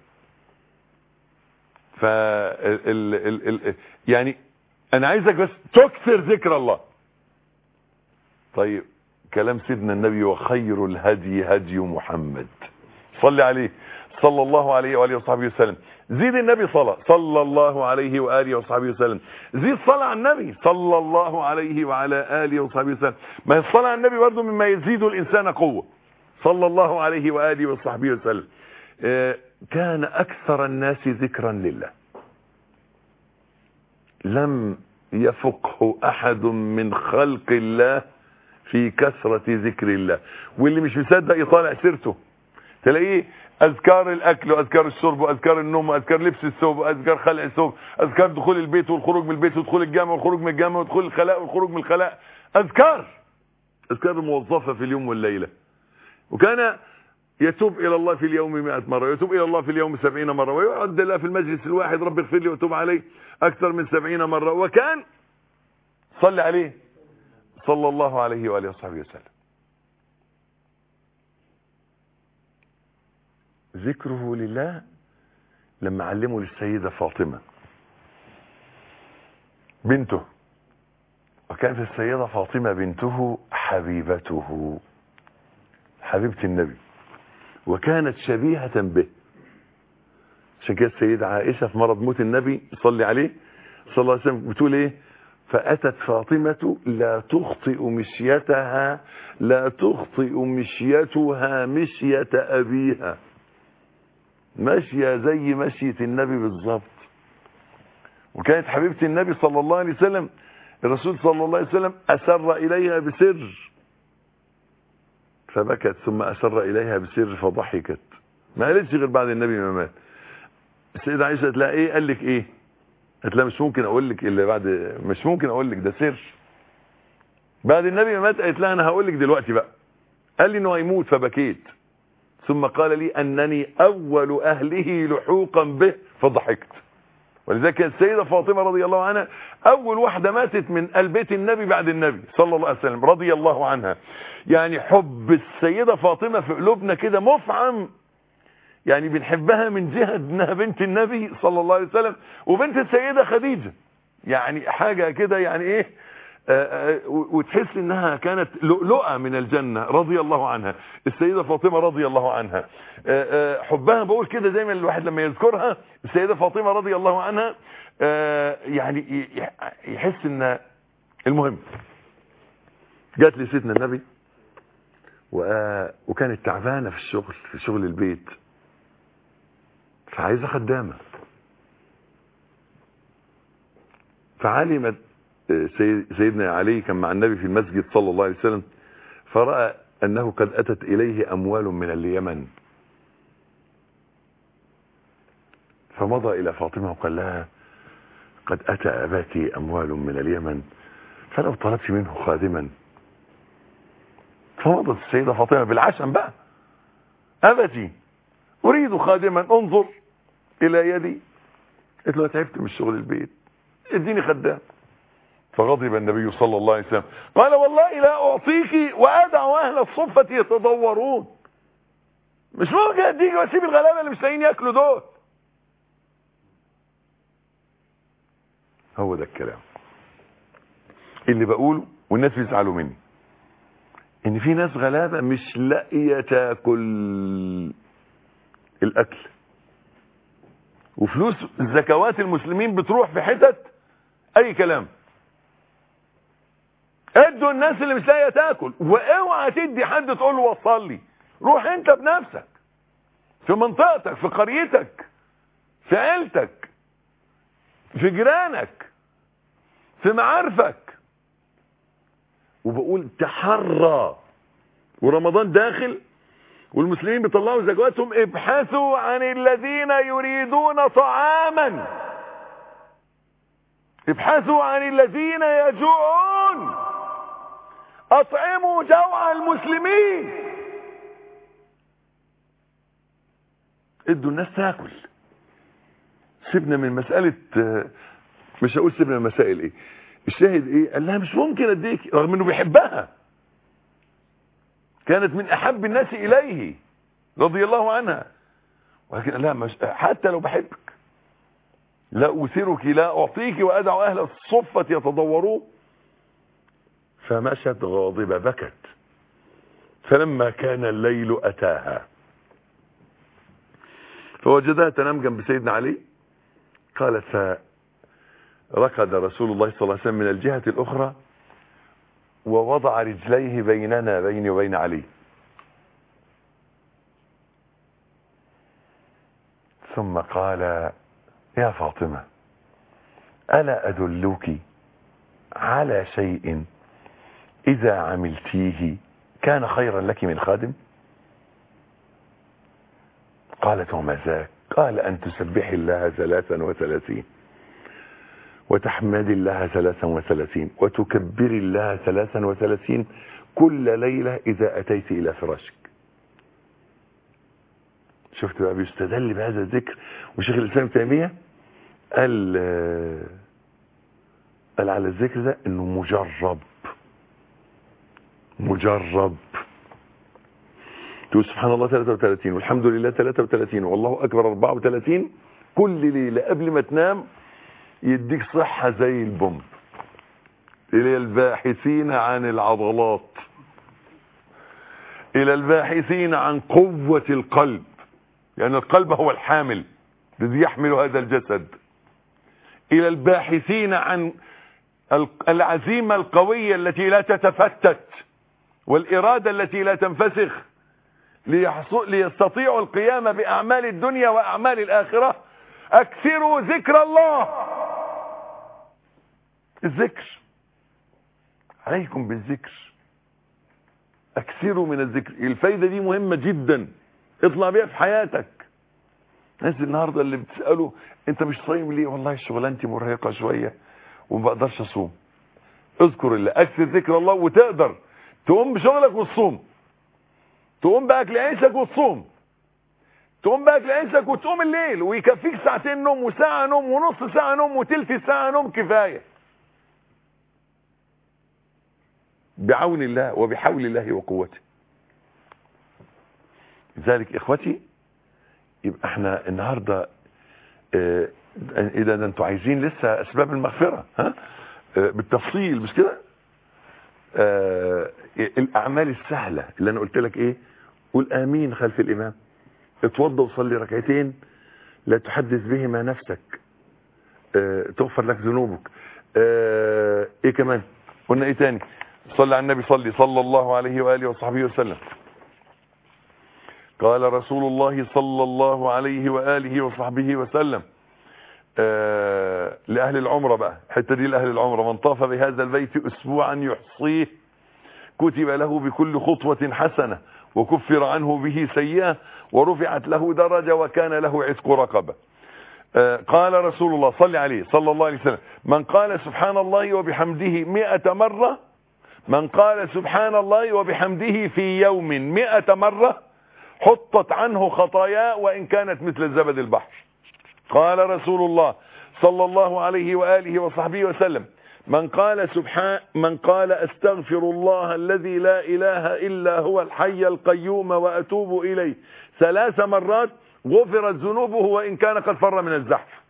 يعني انا عايزك بس تكثر ذكر الله. طيب كلام سيدنا النبي وخير الهدي هدي محمد صلى عليه صلى الله عليه وآله وصحبه وسلم. زيد النبي صلى الله عليه وآله وصحبه وسلم. زيد صلى على النبي صلى الله عليه وعلى آله وصحبه وسلم. ما الصلاة على النبي برضه مما يزيد الإنسان قوة صلى الله عليه وآله وصحبه وسلم. كان أكثر الناس ذكرا لله، لم يفقه أحد من خلق الله في كثرة ذكر الله. واللي مش مصدق يطالع سيرته تلاقيه اذكار الاكل واذكار الشرب واذكار النوم واذكار لبس الثوب واذكار خلع الثوب، اذكار دخول البيت والخروج من البيت ودخول الجامع والخروج من الجامع ودخول الخلاء والخروج من الخلاء، اذكار موظفة في اليوم والليلة. وكان يتوب الى الله في اليوم 100 مرة، يتوب الى الله في اليوم 70 مرة، ويعد الله في المجلس الواحد رب اغفر لي وتوب علي اكثر من 70 مرة. وكان صلى عليه صلى الله عليه وآله وصحبه وسلم. ذكره لله لما علمه للسيدة فاطمة بنته، وكانت السيدة فاطمة بنته حبيبته حبيبة النبي وكانت شبيهة به. عشان كده السيدة عائشة في مرض موت النبي صلى عليه صلى الله عليه وسلم بتقول ايه؟ فأتت فاطمة لا تخطئ مشيتها مشية أبيها، ماشية زي مشية النبي بالظبط. وكانت حبيبة النبي صلى الله عليه وسلم الرسول صلى الله عليه وسلم أسر إليها بسر فبكت، ثم أسر إليها بسر فضحكت، ما قالتش غير بعد النبي ما مات. السيدة عائشة قالت لها ايه؟ قال لك ايه؟ قالت لها مش ممكن اقول لك الا بعد، مش ممكن اقول لك ده سر. بعد النبي ما مات قالت لها انا هقول لك دلوقتي بقى. قال لي انه هيموت فبكيت، ثم قال لي انني اول اهله لحوقا به فضحكت. ولذلك السيدة فاطمة رضي الله عنها اول واحدة ماتت من آل بيت النبي بعد النبي صلى الله عليه وسلم رضي الله عنها. يعني حب السيدة فاطمة في قلوبنا كده مفعم، يعني بنحبها من جهة انها بنت النبي صلى الله عليه وسلم وبنت السيدة خديجة، يعني حاجة كده يعني ايه وتحس انها كانت لؤلؤة من الجنة رضي الله عنها السيدة فاطمة رضي الله عنها. حبها بقول كده دايما الواحد لما يذكرها السيدة فاطمة رضي الله عنها يعني يحس ان المهم جات لي سيدنا النبي وكانت تعبانة في شغل البيت، فعايزة خدامة. فعلمت سيدنا علي كان مع النبي في المسجد صلى الله عليه وسلم، فرأى أنه قد أتت إليه أموال من اليمن، فمضى إلى فاطمة وقال لها قد أتى أباك أموال من اليمن فلو طلبت منه خادما. فمضت السيدة فاطمة بالعشم بقى، أبتي أريد خادما انظر إلى يدي. قلت له تعبت من شغل البيت اديني خدام. فغضب النبي صلى الله عليه وسلم قال والله لا أعطيك وأدع أهل الصفة يتضورون. مش ممكن اديك واسيب الغلابة اللي مش لاقيين ياكلوا دول. هو ده الكلام اللي بقوله والناس بيزعلوا مني، ان في ناس غلابة مش لاقيه تاكل الاكل، وفلوس زكوات المسلمين بتروح في حتت اي كلام. ادوا الناس اللي مش لاقيه تاكل، واوعى تدي حد تقول له وصل لي، روح انت بنفسك. في منطقتك، في قريتك، في عيلتك، في جيرانك، في معارفك. وبقول تحرى، ورمضان داخل والمسلمين بيطلعوا زكواتهم، ابحثوا عن الذين يريدون طعاما، ابحثوا عن الذين يجوعون، اطعموا جوع المسلمين، ادوا الناس تاكل. سيبنا من مسألة، مش هقول سيبنا من مسائل ايه، الشاهد ايه، قال لها مش ممكن اديك، رغم انه بيحبها، كانت من احب الناس اليه رضي الله عنها، ولكن قال لها حتى لو بحبك لا أثرك لا أعطيك وأدع أهل الصفة يتضوروه. فمشت غاضبة بكت. فلما كان الليل أتاها فوجدها تنام جنب سيدنا علي. قالت فركض رسول الله صلى الله عليه وسلم من الجهة الأخرى ووضع رجليه بيني وبين علي، ثم قال يا فاطمة ألا أدلك على شيء إذا عملتيه كان خيرا لك من خادم؟ قالت وما ذاك؟ قال أن تسبح الله 33 وتحمد الله 33 وتكبر الله 33 كل ليلة إذا أتيت إلى فراشك. شفت بقى بيستدل بهذا الذكر. وشيخ الإسلام ابن تيمية قال على الذكر ده انه مجرب. تقول سبحان الله 33 والحمد لله 33 والله اكبر 34 كل ليله قبل ما تنام، يديك صحه زي البومب. الى الباحثين عن العضلات، الى الباحثين عن قوه القلب، لان القلب هو الحامل الذي يحمل هذا الجسد. الى الباحثين عن العزيمة القوية التي لا تتفتت والإرادة التي لا تنفسخ ليستطيعوا القيام بأعمال الدنيا وأعمال الآخرة. أكثروا ذكر الله. الذكر عليكم بالذكر، أكثروا من الذكر. الفايدة دي مهمة جدا، اطلع بيها في حياتك. ناس النهاردة اللي بتسأله انت مش صايم ليه؟ والله شغلانتي مرهقة شوية وما بقدرش اصوم. اذكر الله، اكثر ذكر الله وتقدر تقوم بشغلك وتصوم، تقوم باكل عيشك وتصوم، تقوم باكل عيشك وتقوم الليل ويكفيك ساعتين نوم وساعة نوم ونص ساعة نوم وتلت ساعة نوم كفاية بعون الله وبحول الله وقوته. لذلك اخوتي يبقى احنا النهاردة اذا انتوا عايزين لسه اسباب المغفرة بالتفصيل مش كده، الاعمال السهلة اللي انا قلت لك ايه، قول امين خلف الامام، اتوضى وصلي ركعتين لا تحدث بهما نفسك تغفر لك ذنوبك. ايه كمان قلنا؟ ايه تاني؟ صلي على النبي، صلى الله عليه وآله وصحبه وسلم. قال رسول الله صلى الله عليه وآله وصحبه وسلم لأهل العمرة بقى، الحته دي لأهل العمرة: من طاف بهذا البيت أسبوعا يحصيه كتب له بكل خطوة حسنة وكفر عنه به سيئة ورفعت له درجة وكان له عتق رقبة. قال رسول الله صلى عليه صلى الله عليه وسلم: من قال سبحان الله وبحمده 100 مرة، من قال سبحان الله وبحمده في يوم 100 مرة حطت عنه خطاياه وإن كانت مثل زبد البحر. قال رسول الله صلى الله عليه وآله وصحبه وسلم: من قال استغفر الله الذي لا إله إلا هو الحي القيوم وأتوب إليه 3 مرات غفرت ذنوبه وإن كان قد فر من الزحف.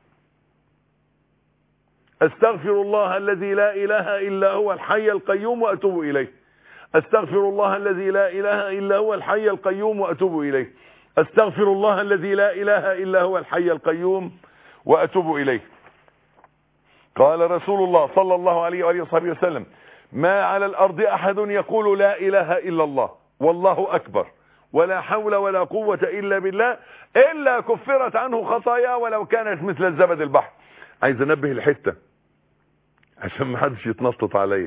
استغفر الله الذي لا إله إلا هو الحي القيوم وأتوب إليه. استغفر الله الذي لا إله إلا هو الحي القيوم وأتوب إليه. استغفر الله الذي لا إله إلا هو الحي القيوم وأتوب إليه. قال رسول الله صلى الله عليه وآله وصحبه وسلم: ما على الأرض أحد يقول لا إله إلا الله والله أكبر ولا حول ولا قوة إلا بالله إلا كفرت عنه خطايا ولو كانت مثل الزبد البحر. عايز انبه الحتة عشان ما حدش يتنطط عليا،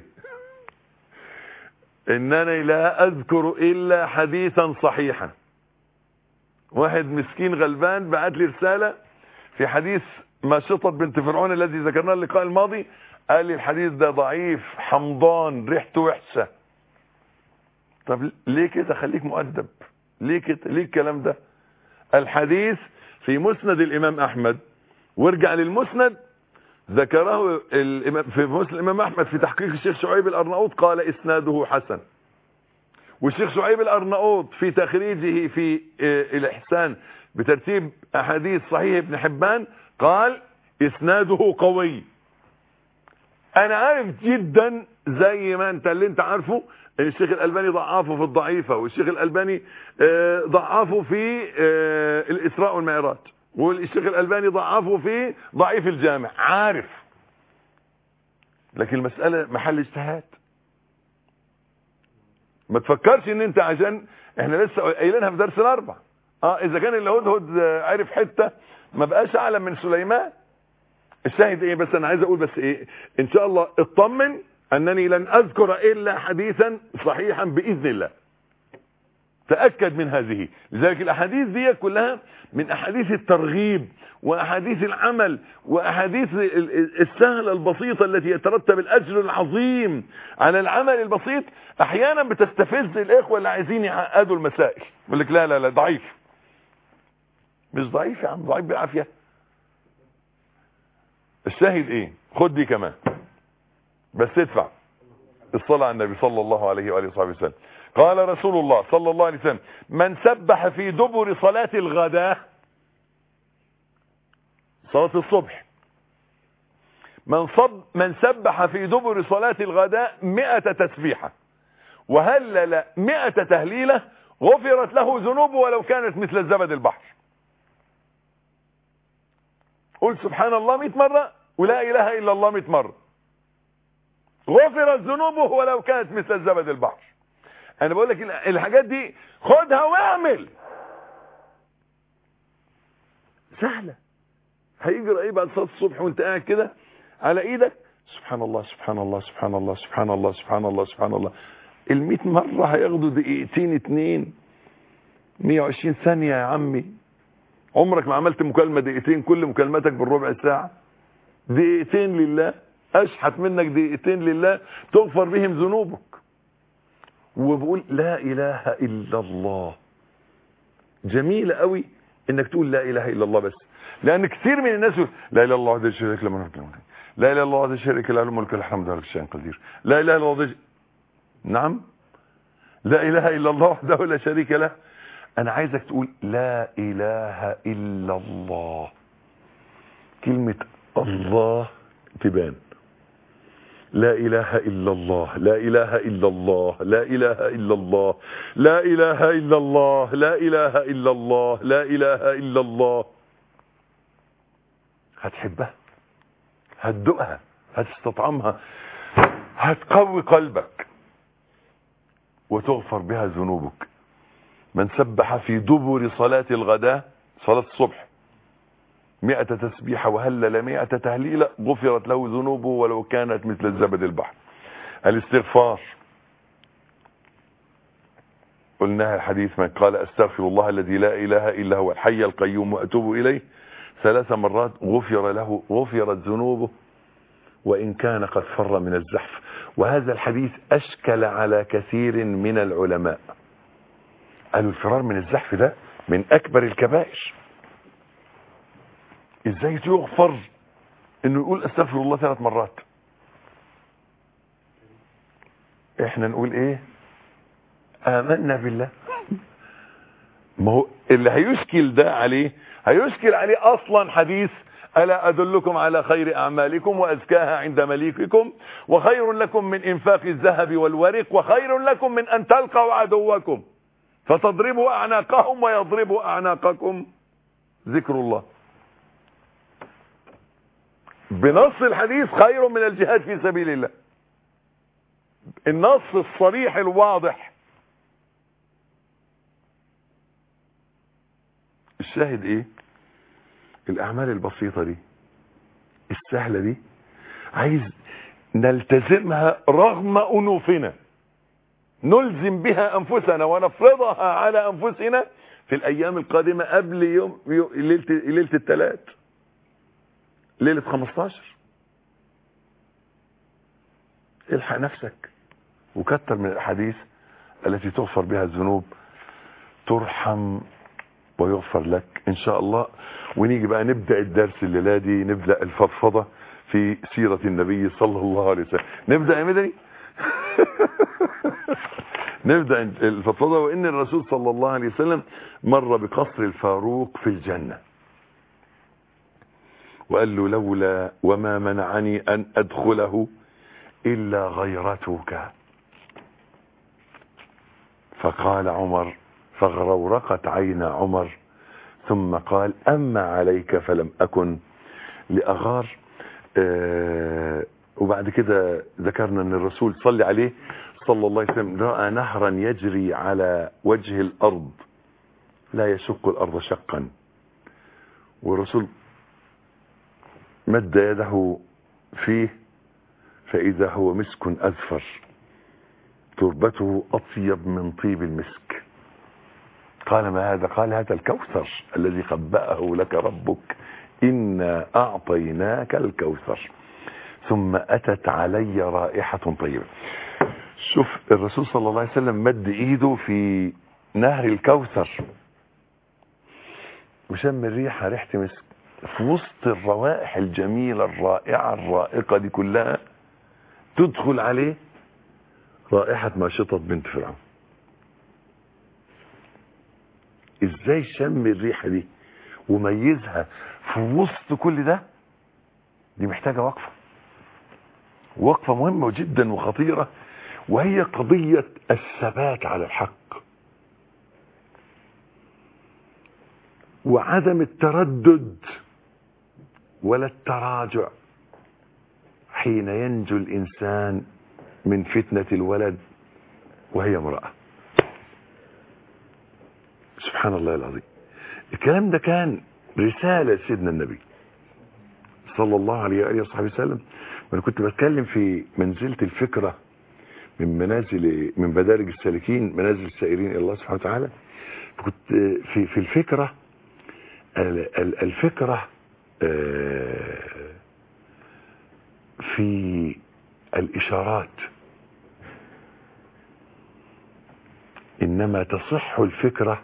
انني لا اذكر الا حديثا صحيحا. واحد مسكين غلبان بعت لي رسالة في حديث ماشطة بنت فرعون الذي ذكرناه اللقاء الماضي، قال لي الحديث ده ضعيف حمضان ريحته وحشة. طب ليه كده؟ خليك مؤدب. ليه كده؟ ليه الكلام ده؟ الحديث في مسند الامام احمد، وارجع للمسند ذكره في مسند الامام احمد في تحقيق الشيخ شعيب الارناؤوط قال اسناده حسن، والشيخ شعيب الارناؤوط في تخريجه في الاحسان بترتيب احاديث صحيح ابن حبان قال اسناده قوي. انا عارف جدا زي ما انت اللي انت عارفه ان الشيخ الالباني ضعفه في الضعيفة، والشيخ الالباني ضعفه في الاسراء والمعراج، والشيخ الالباني ضعفه في ضعيف الجامع، عارف. لكن المسألة محل اجتهاد. ما تفكرش ان انت عشان احنا لسه قايلينها في درس الاربع، اذا كان الهدهد عرف حتة ما بقاش اعلم من سليمان. الشاهد ايه؟ بس انا عايز اقول بس ايه، ان شاء الله اطمن انني لن اذكر الا حديثا صحيحا باذن الله، تأكد من هذه. لذلك الاحاديث دي كلها من احاديث الترغيب واحاديث العمل واحاديث السهلة البسيطة التي يترتب الاجر العظيم على العمل البسيط. احيانا بتستفز الاخوة اللي عايزين يعقدوا المسائل، يقول لك لا لا لا ضعيف. مش ضعيف يا عم، ضعيف بعافية. الشاهد ايه؟ خد دي كمان بس ادفع الصلاة على النبي صلى الله عليه وآله وصحبه وسلم. قال رسول الله صلى الله عليه وسلم من سبح في دبر صلاة الغداء، صلاة الصبح، من سبح في دبر صلاة الغداء 100 تسبيحة وهلل 100 تهليلة غفرت له ذنوبه ولو كانت مثل الزبد البحر. قل سبحان الله 100 مرة ولا إله إلا الله 100 مرة، غفرت ذنوبه ولو كانت مثل الزبد البحر. انا بقول لك الحاجات دي خدها واعمل، سهلة. هيجرى ايه بعد صلاة الصبح وانت قاعد كده على ايدك؟ سبحان الله سبحان الله سبحان الله سبحان الله سبحان الله سبحان الله. ال100 مرة هياخدوا دقيقتين 2 120 ثانية يا عمي. عمرك ما عملت مكالمة دقيقتين؟ كل مكالمتك بالربع ساعة. دقيقتين لله، اشحت منك دقيقتين لله تغفر بهم ذنوبك. وبقول لا اله الا الله. جميلة قوي انك تقول لا اله الا الله، بس لان كثير من الناس لا اله الا الله وحده لا شريك له لا اله الا الله وحده لا شريك له له الملك الحمد لله شيء قدير، لا اله الا الله نعم لا اله الا الله وحده لا شريك له. انا عايزك تقول لا اله الا الله. كلمة الله تبان. لا اله الا الله لا اله الا الله لا اله الا الله لا اله الا الله لا اله الا الله لا اله الا الله. هتحبها، هتدوقها، هتستطعمها، هتقوي قلبك وتغفر بها ذنوبك. من سبح في دبر صلاة الغداء، صلاة الصبح، 100 تسبيحة وهلل 100 تهليلة غفرت له ذنوبه ولو كانت مثل الزبد البحر. الاستغفار قلناها الحديث من قال استغفر الله الذي لا اله الا هو الحي القيوم واتوب اليه 3 مرات غفرت ذنوبه وان كان قد فر من الزحف. وهذا الحديث اشكل على كثير من العلماء، قالوا الفرار من الزحف ده من اكبر الكبائر. ازاي يغفر انه يقول استغفر الله 3 مرات؟ احنا نقول ايه؟ آمنا بالله. ما هو اللي هيشكل ده عليه، هيشكل عليه اصلا حديث ألا أدلكم على خير أعمالكم وأزكاها عند مليككم وخير لكم من إنفاق الذهب والورق وخير لكم من أن تلقوا عدوكم فتضربوا أعناقهم ويضربوا أعناقكم ذكر الله. بنص الحديث خير من الجهاد في سبيل الله. النص الصريح الواضح. الشاهد ايه؟ الاعمال البسيطة دي السهلة دي عايز نلتزمها رغم انوفنا، نلزم بها انفسنا ونفرضها على انفسنا في الايام القادمة قبل يوم ليلة الثلاث، ليلة 15. الحق نفسك وكتر من الاحاديث التي تغفر بها الذنوب، ترحم ويغفر لك ان شاء الله. ونيجي بقى نبدأ الدرس الليلة دي، نبدأ الفضفضة في سيرة النبي صلى الله عليه وسلم. نبدأ يا مدني نبدأ الفضفضة. وان الرسول صلى الله عليه وسلم مر بقصر الفاروق في الجنة وقال له لولا وما منعني ان ادخله الا غيرتك. فقال عمر فغرورقت عين عمر ثم قال اما عليك فلم اكن لاغار. وبعد كده ذكرنا ان الرسول صلى عليه صلى الله عليه وسلم رأى نهرا يجري على وجه الارض لا يشق الارض شقا، والرسول مد يده فيه فاذا هو مسك اذفر تربته اطيب من طيب المسك. قال ما هذا؟ قال هذا الكوثر الذي قبأه لك ربك، إنا أعطيناك الكوثر. ثم أتت علي رائحة طيبة. شوف الرسول صلى الله عليه وسلم مد إيده في نهر الكوثر وشم الريحة، ريحة مسك. في وسط الروائح الجميلة الرائعة الرائقة دي كلها تدخل عليه رائحة ماشطة بنت فرعون. ازاي شم الريحة دي وميزها في وسط كل ده؟ دي محتاجة وقفة مهمة جدا وخطيرة، وهي قضية الثبات على الحق وعدم التردد ولا التراجع حين ينجو الإنسان من فتنة الولد وهي امرأة. سبحان الله العظيم. الكلام ده كان رسالة سيدنا النبي صلى الله عليه وآله وصحبه وسلم. وانا كنت بتكلم في منزلة الفكرة من مدارج السالكين منازل السائرين الى الله سبحانه وتعالى. كنت في الفكرة الفكرة في الإشارات، إنما تصح الفكرة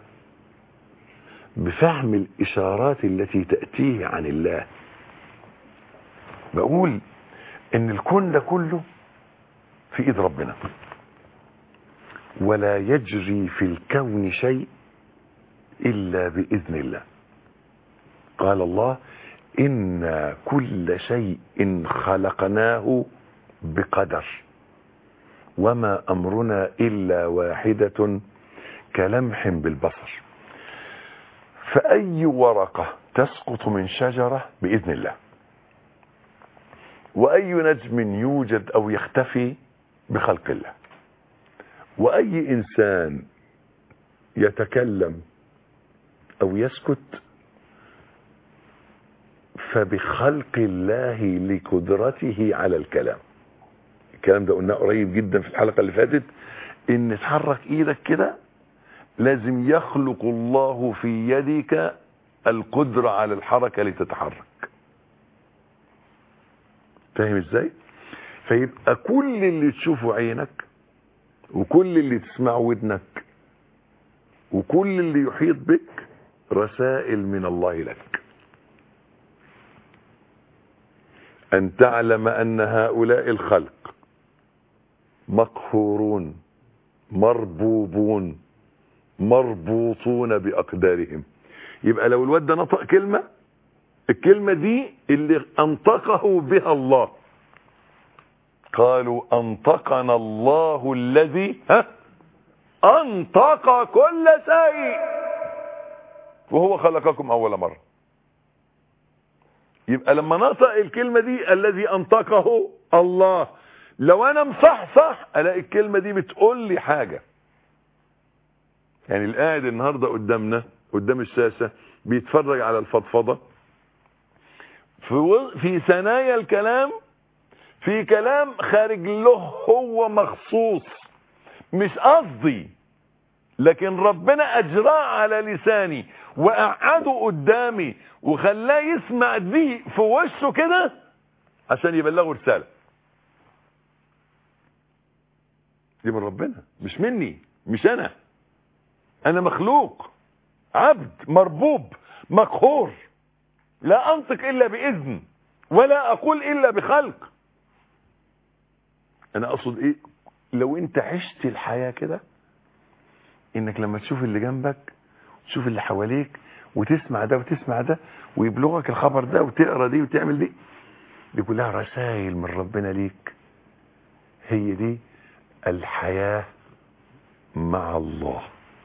بفهم الإشارات التي تأتيه عن الله. بقول إن الكون ده كله في إيد ربنا، ولا يجري في الكون شيء إلا بإذن الله. قال الله إن كل شيء خلقناه بقدر وما أمرنا إلا واحدة كلمح بالبصر. فأي ورقة تسقط من شجرة بإذن الله، وأي نجم يوجد أو يختفي بخلق الله، وأي إنسان يتكلم أو يسكت فبخلق الله لقدرته على الكلام. الكلام ده قلناه قريب جدا في الحلقة اللي فاتت، ان تحرك ايدك كده لازم يخلق الله في يدك القدرة على الحركة لتتحرك. فاهم ازاي؟ فيبقى كل اللي تشوفه عينك وكل اللي تسمعه ودنك وكل اللي يحيط بك رسائل من الله لك، أن تعلم أن هؤلاء الخلق مقهورون مربوبون مربوطون بأقدارهم. يبقى لو الواد ده نطق كلمة، الكلمة دي اللي أنطقه بها الله. قالوا أنطقنا الله الذي أنطق كل شيء وهو خلقكم أول مرة. يبقى لما نطق الكلمة دي الذي أنطقه الله، لو أنا مصحصح ألاقي الكلمة دي بتقول لي حاجة. يعني القاعد النهاردة قدامنا قدام الشاشة بيتفرج على الفضفضة. في ثنايا الكلام في كلام خارج له هو مخصوص، مش قصدي، لكن ربنا اجراه على لساني وقعده قدامي وخلاه يسمع دي في وشه كده عشان يبلغه رسالة. دي من ربنا مش مني، مش انا مخلوق، عبد مربوب مقهور، لا انطق الا باذن ولا اقول الا بخلق. انا اقصد ايه؟ لو انت عشت الحياة كده، انك لما تشوف اللي جنبك تشوف اللي حواليك وتسمع ده وتسمع ده ويبلغك الخبر ده وتقرا دي وتعمل دي كلها رسائل من ربنا ليك. هي دي الحياة مع الله.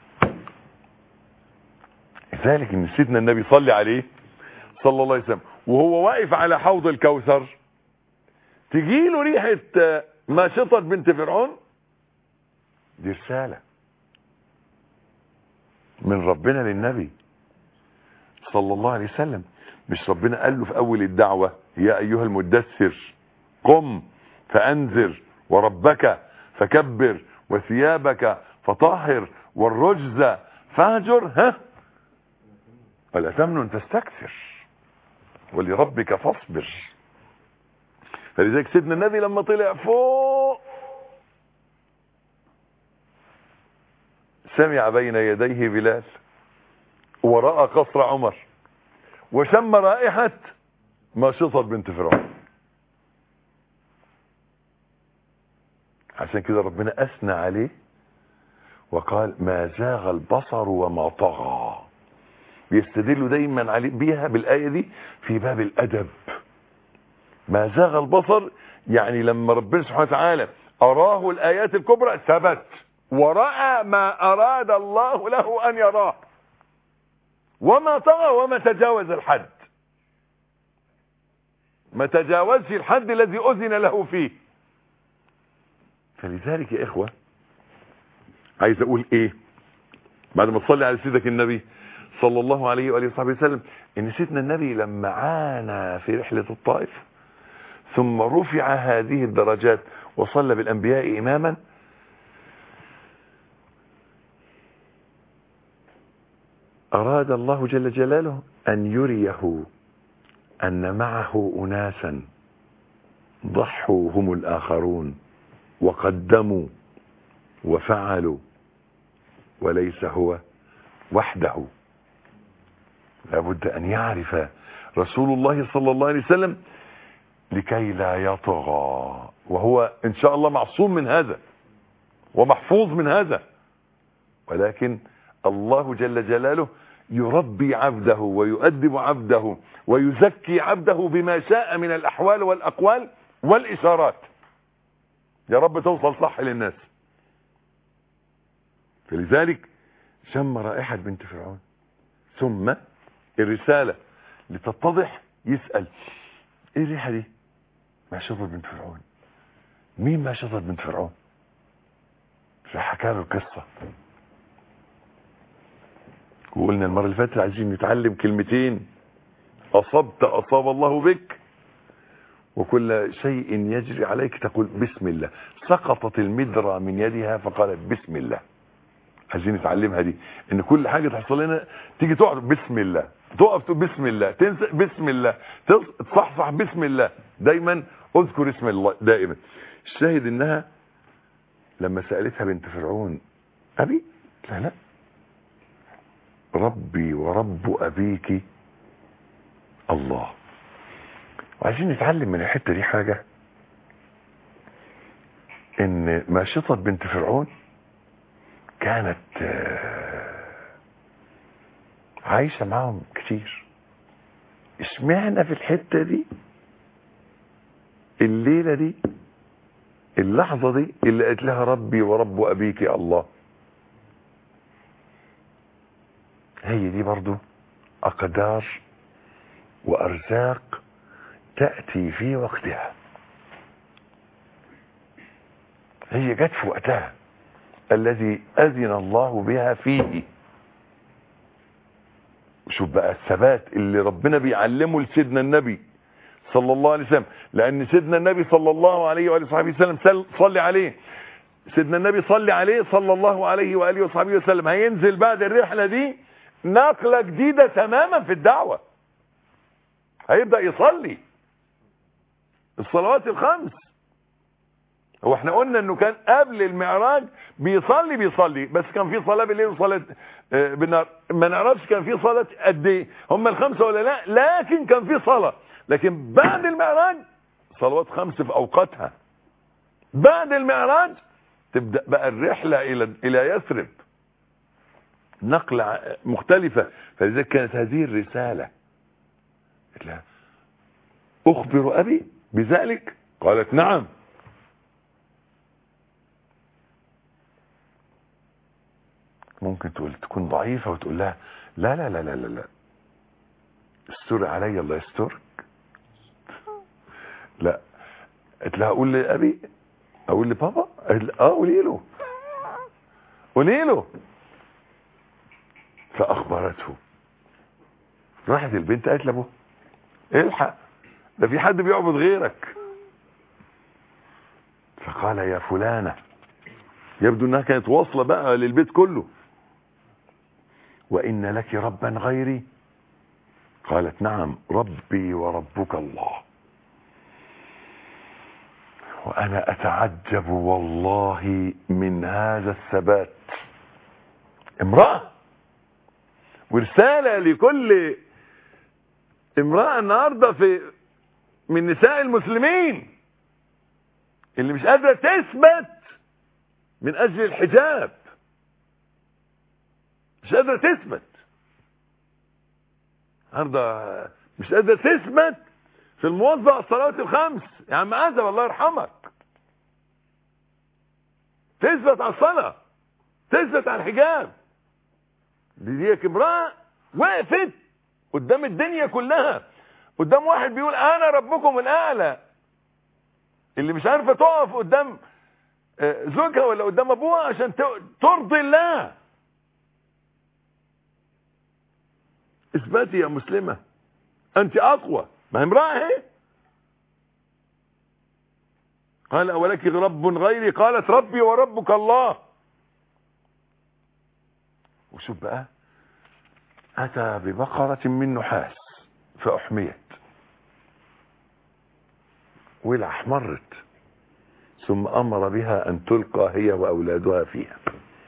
ذلك ان سيدنا النبي صلى عليه صلى الله عليه وسلم وهو واقف على حوض الكوثر تجيله ريحة ماشطة بنت فرعون، دي رسالة من ربنا للنبي صلى الله عليه وسلم. مش ربنا قال له في اول الدعوة يا ايها المدثر قم فانذر وربك فكبر وثيابك فطهر والرجز فاهجر ولا تمنن تستكثر ولربك فاصبر. فلذلك سيدنا النبي لما طلع فوق سمع بين يديه بلال ورأى قصر عمر وشم رائحة ماشطة بنت فرعون. عشان كده ربنا أثنى عليه وقال ما زاغ البصر وما طغى. بيستدلوا دايما عليه بيها بالآية دي في باب الأدب. ما زاغ البصر يعني لما ربنا سبحانه وتعالى أراه الآيات الكبرى ثبت ورأى ما أراد الله له أن يراه، وما طغى وما تجاوز الحد، ما تجاوزش الحد الذي أذن له فيه. فلذلك يا إخوة عايز أقول إيه بعد ما تصلي على سيدك النبي صلى الله عليه وآله وصحبه وسلم؟ إن سيدنا النبي لما عانى في رحلة الطائف ثم رفع هذه الدرجات وصلى بالأنبياء إماما، أراد الله جل جلاله أن يريه أن معه أناسا ضحوا هم الآخرون وقدموا وفعلوا وليس هو وحده. لابد أن يعرف رسول الله صلى الله عليه وسلم لكي لا يطغى، وهو إن شاء الله معصوم من هذا ومحفوظ من هذا، ولكن الله جل جلاله يربي عبده ويؤدب عبده ويزكي عبده بما شاء من الأحوال والأقوال والإشارات. يا رب توصل صح للناس. فلذلك شم رائحة بنت فرعون، ثم الرسالة لتتضح يسأل ايه الريحة دي؟ ماشطة بنت فرعون. مين ماشطة بنت فرعون؟ فحكى له القصة. وقلنا المرة اللي فاتت عايزين نتعلم كلمتين: أصبت أصاب الله بك، وكل شيء يجري عليك تقول بسم الله. سقطت المدرة من يدها فقالت بسم الله. عايزين نتعلمها دي، ان كل حاجة تحصل لنا تيجي تقعد بسم الله، تقف تقول بسم الله، تنسى بسم الله، تصحصح بسم الله. دايما اذكر اسم الله دائما. الشاهد انها لما سألتها بنت فرعون ابي، لا ربي ورب ابيك الله. وعايزين نتعلم من الحتة دي حاجة، ان ماشطة بنت فرعون كانت عايشة معهم كتير. اشمعنى في الحتة دي الليلة دي اللحظة دي اللي قالت لها ربي ورب أبيك الله؟ هي دي برضو أقدار وأرزاق تأتي في وقتها. هي جت في وقتها الذي أذن الله بها فيه. شوف بقى الثبات اللي ربنا بيعلمه لسيدنا النبي صلى الله عليه وسلم، لان سيدنا النبي صلى الله عليه وآله وصحبه وسلم صلي عليه، سيدنا النبي صلي عليه صلى الله عليه وآله وصحبه وسلم هينزل بعد الرحلة دي نقلة جديدة تماما في الدعوة، هيبدأ يصلي الصلوات الخمس. هو احنا قلنا انه كان قبل المعراج بيصلي بس كان في صلاة بالليل وصلاة بالنهار، ما نعرفش كان في صلاة قد ايه هم الخمسة ولا لا، لكن كان في صلاة. لكن بعد المعراج صلوات خمس في اوقاتها. بعد المعراج تبدأ بقى الرحلة الى يثرب، نقلة مختلفة. فلذلك كانت هذه الرسالة، لا اخبر ابي بذلك؟ قالت نعم. ممكن تكون ضعيفة وتقول لها لا لا لا لا لا, لا. استر علي الله يسترك. لا، قلت لها اقول لابي، اقول لبابا، قولي له. فاخبرته. راحت البنت قالت لابوه الحق، ده في حد بيعبد غيرك. فقال يا فلانة، يبدو انها كانت واصلة بقى للبيت كله، وان لك ربا غيري؟ قالت نعم، ربي وربك الله. وانا اتعجب والله من هذا الثبات. امرأة، ورسالة لكل امرأة النهاردة من نساء المسلمين اللي مش قادرة تثبت من اجل الحجاب، مش قادرة تثبت النهارده، مش قادرة تثبت في الموظع الصلوات الخمس. يا عم عزب الله يرحمك، تثبت على الصلاة، تثبت على الحجاب. ديك امرأة وقفت قدام الدنيا كلها، قدام واحد بيقول انا ربكم الاعلى، اللي مش عارفة تقف قدام زوجها ولا قدام ابوها عشان ترضي الله. اثبتي يا مسلمة، انت اقوى. ما هي امرأة اهي. قال اولك رب غيري؟ قالت ربي وربك الله. وشوف بقى، اتى ببقرة من نحاس فاحميت واحمرت، ثم امر بها ان تلقى هي واولادها فيها.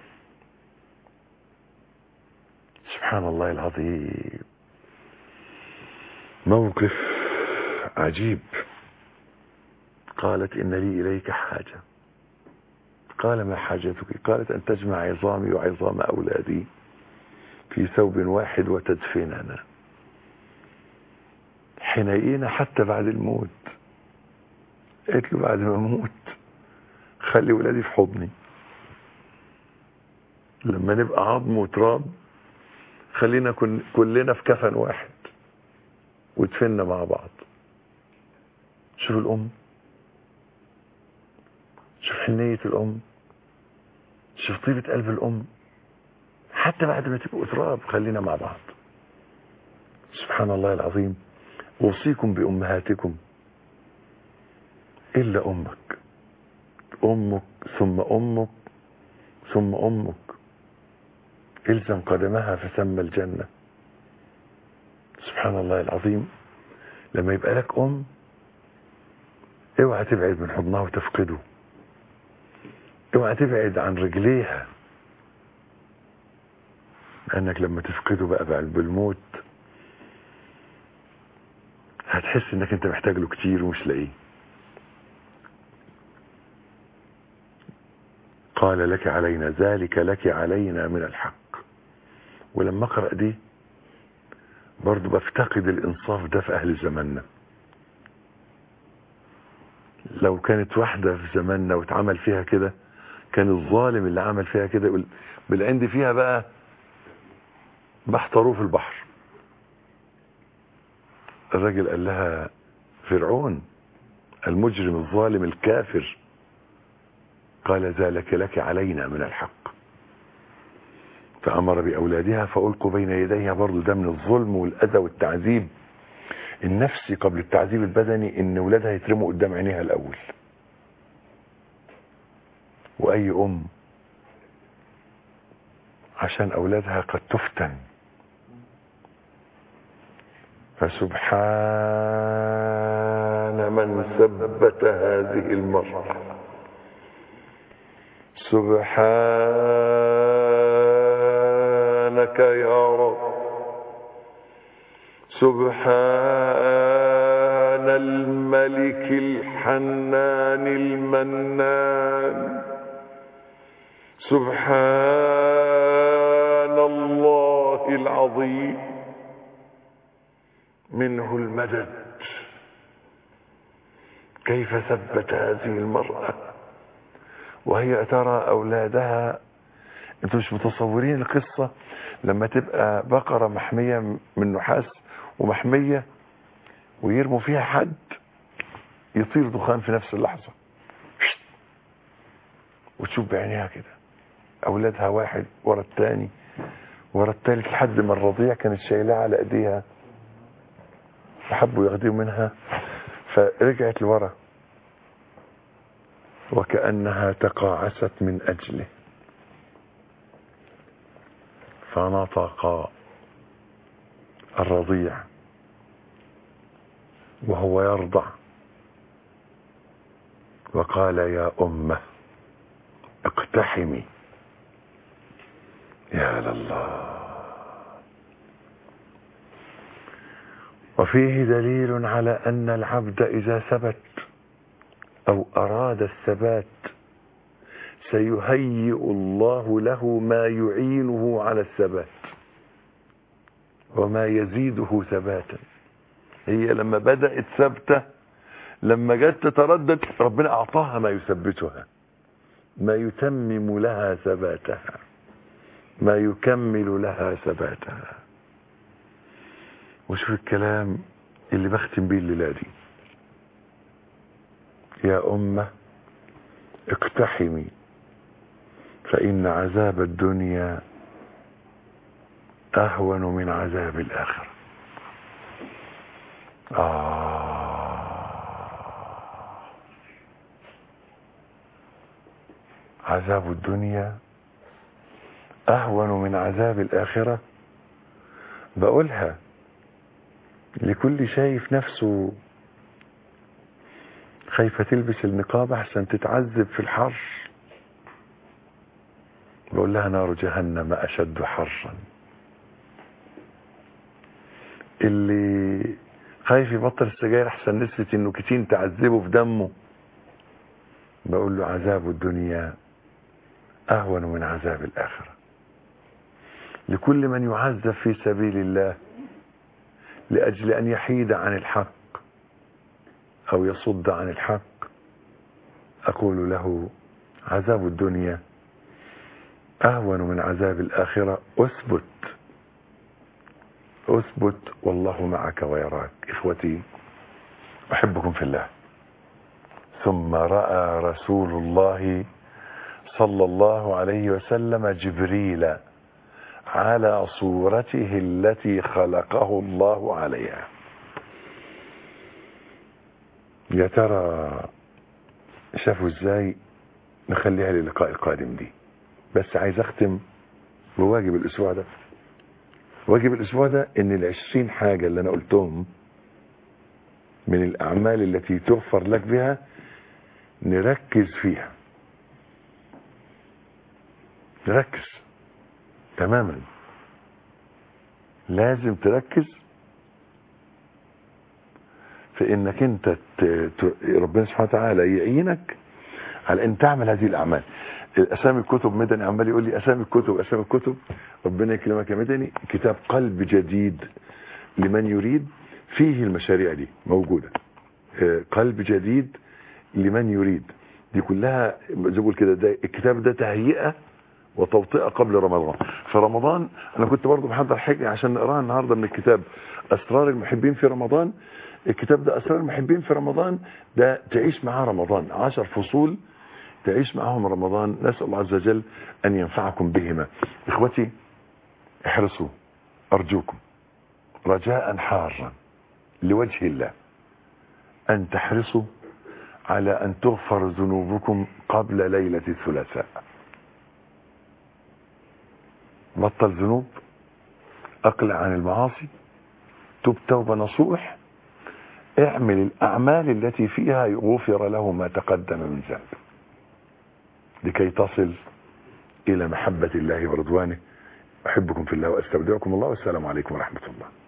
سبحان الله العظيم، موقف عجيب. قالت ان لي اليك حاجة. قال ما حاجتك؟ قالت ان تجمع عظامي وعظام اولادي في ثوب واحد وتدفننا حنينا حتى بعد الموت. قالت له بعد ما اموت خلي ولادي في حضني، لما نبقى عظم وتراب خلينا كلنا في كفن واحد ودفننا مع بعض. شوف الام، شوف حنية الام، شوف طيبة قلب الام، حتى بعد ما تبقوا تراب خلينا مع بعض. سبحان الله العظيم. اوصيكم بامهاتكم الا امك، امك ثم امك ثم امك، الزم قدمها فثم الجنة. سبحان الله العظيم. لما يبقى لك ام اوعى تبعد من حضنها وتفقده، اوعى تبعد عن رجليها، لانك لما تفقده بقى بالموت هتحس انك انت محتاج له كتير ومش لاقيه. قال لك علينا ذلك، لك علينا من الحق. ولما اقرأ دي برضو بفتقد الانصاف ده في اهل زماننا. لو كانت واحدة في زماننا واتعمل فيها كده، كان الظالم اللي عمل فيها كده يقول بالعند فيها بقى بحتروه في البحر. الراجل قال لها فرعون المجرم الظالم الكافر، قال ذلك لك علينا من الحق. فأمر بأولادها فألقوا بين يديها. برضو ده من الظلم والأذى والتعذيب النفسي قبل التعذيب البدني، إن أولادها يترموا قدام عينيها الأول. وأي أم عشان أولادها قد تفتن، فسبحان من ثبت هذه المرأة، سبحانك يا رب، سبحان الملك الحنان المنان، سبحان الله العظيم، منه المدد. كيف ثبت هذه المرأة وهي ترى أولادها؟ انتوا مش متصورين القصة لما تبقى بقرة محمية من نحاس ومحمية ويرموا فيها حد يطير دخان في نفس اللحظة، وتشوف بعينيها كده أولادها واحد ورا الثاني ورا الثالث لحد ما الرضيع كانت شايلاه على ايديها، فحبوا ياخدوه منها فرجعت لورا وكأنها تقاعست من أجله، فنطق الرضيع وهو يرضع وقال يا أمه اقتحمي. يا لله. وفيه دليل على أن العبد إذا ثبت أو أراد الثبات سيهيئ الله له ما يعينه على الثبات وما يزيده ثباتا. هي لما بدأت ثبتة، لما جت تتردد، ربنا أعطاها ما يثبتها، ما يتمم لها ثباتها، ما يكمل لها ثباتها. وشوف الكلام اللي بختم بيه الليلة دي، يا أمة اقتحمي فإن عذاب الدنيا أهون من عذاب الآخرة. عذاب الدنيا أهون من عذاب الآخرة. بقولها لكل شايف نفسه خايفة تلبس النقاب عشان تتعذب في الحر، بقول لها نار جهنم أشد حرا. اللي خايف يبطل السجاير عشان نسبة النيكوتين تعذبه في دمه، بقول له عذاب الدنيا أهون من عذاب الآخرة. لكل من يعذب في سبيل الله لأجل أن يحيد عن الحق أو يصد عن الحق، أقول له عذاب الدنيا أهون من عذاب الآخرة. أثبت والله معك ويراك. إخوتي أحبكم في الله. ثم رأى رسول الله صلى الله عليه وسلم جبريل على صورته التي خلقه الله عليها. يا ترى شافوا ازاي؟ نخليها للقاء القادم دي، بس عايز اختم بواجب الاسبوع ده. واجب الاسبوع ده ان 20 حاجة اللي انا قلتهم من الاعمال التي تغفر لك بها نركز فيها، نركز تماما. لازم تركز في انك انت ربنا سبحانه وتعالى يعينك على ان تعمل هذه الاعمال. اسامي الكتب، مدني عمال يقول لي اسامي الكتب. ربنا يكرمك يا مدني. كتاب قلب جديد لمن يريد، فيه المشاريع دي موجودة. قلب جديد لمن يريد، دي كلها زي ما بقول كده. ده الكتاب ده تهيئة وتوطئة قبل رمضان. في رمضان انا كنت برضو بحضر حاجة عشان نقراها النهاردة من الكتاب اسرار المحبين في رمضان. الكتاب ده اسرار المحبين في رمضان، ده تعيش معاه رمضان 10 فصول تعيش معهم رمضان. نسأل الله عز وجل ان ينفعكم بهما. اخوتي احرصوا أرجوكم رجاء حارا لوجه الله أن تحرصوا على أن تغفر ذنوبكم قبل ليلة الثلاثاء. بطل ذنوب، أقلع عن المعاصي، تب توبة نصوح، اعمل الأعمال التي فيها غفر له ما تقدم من ذنب لكي تصل إلى محبة الله ورضوانه. أحبكم في الله وأستودعكم الله، والسلام عليكم ورحمة الله.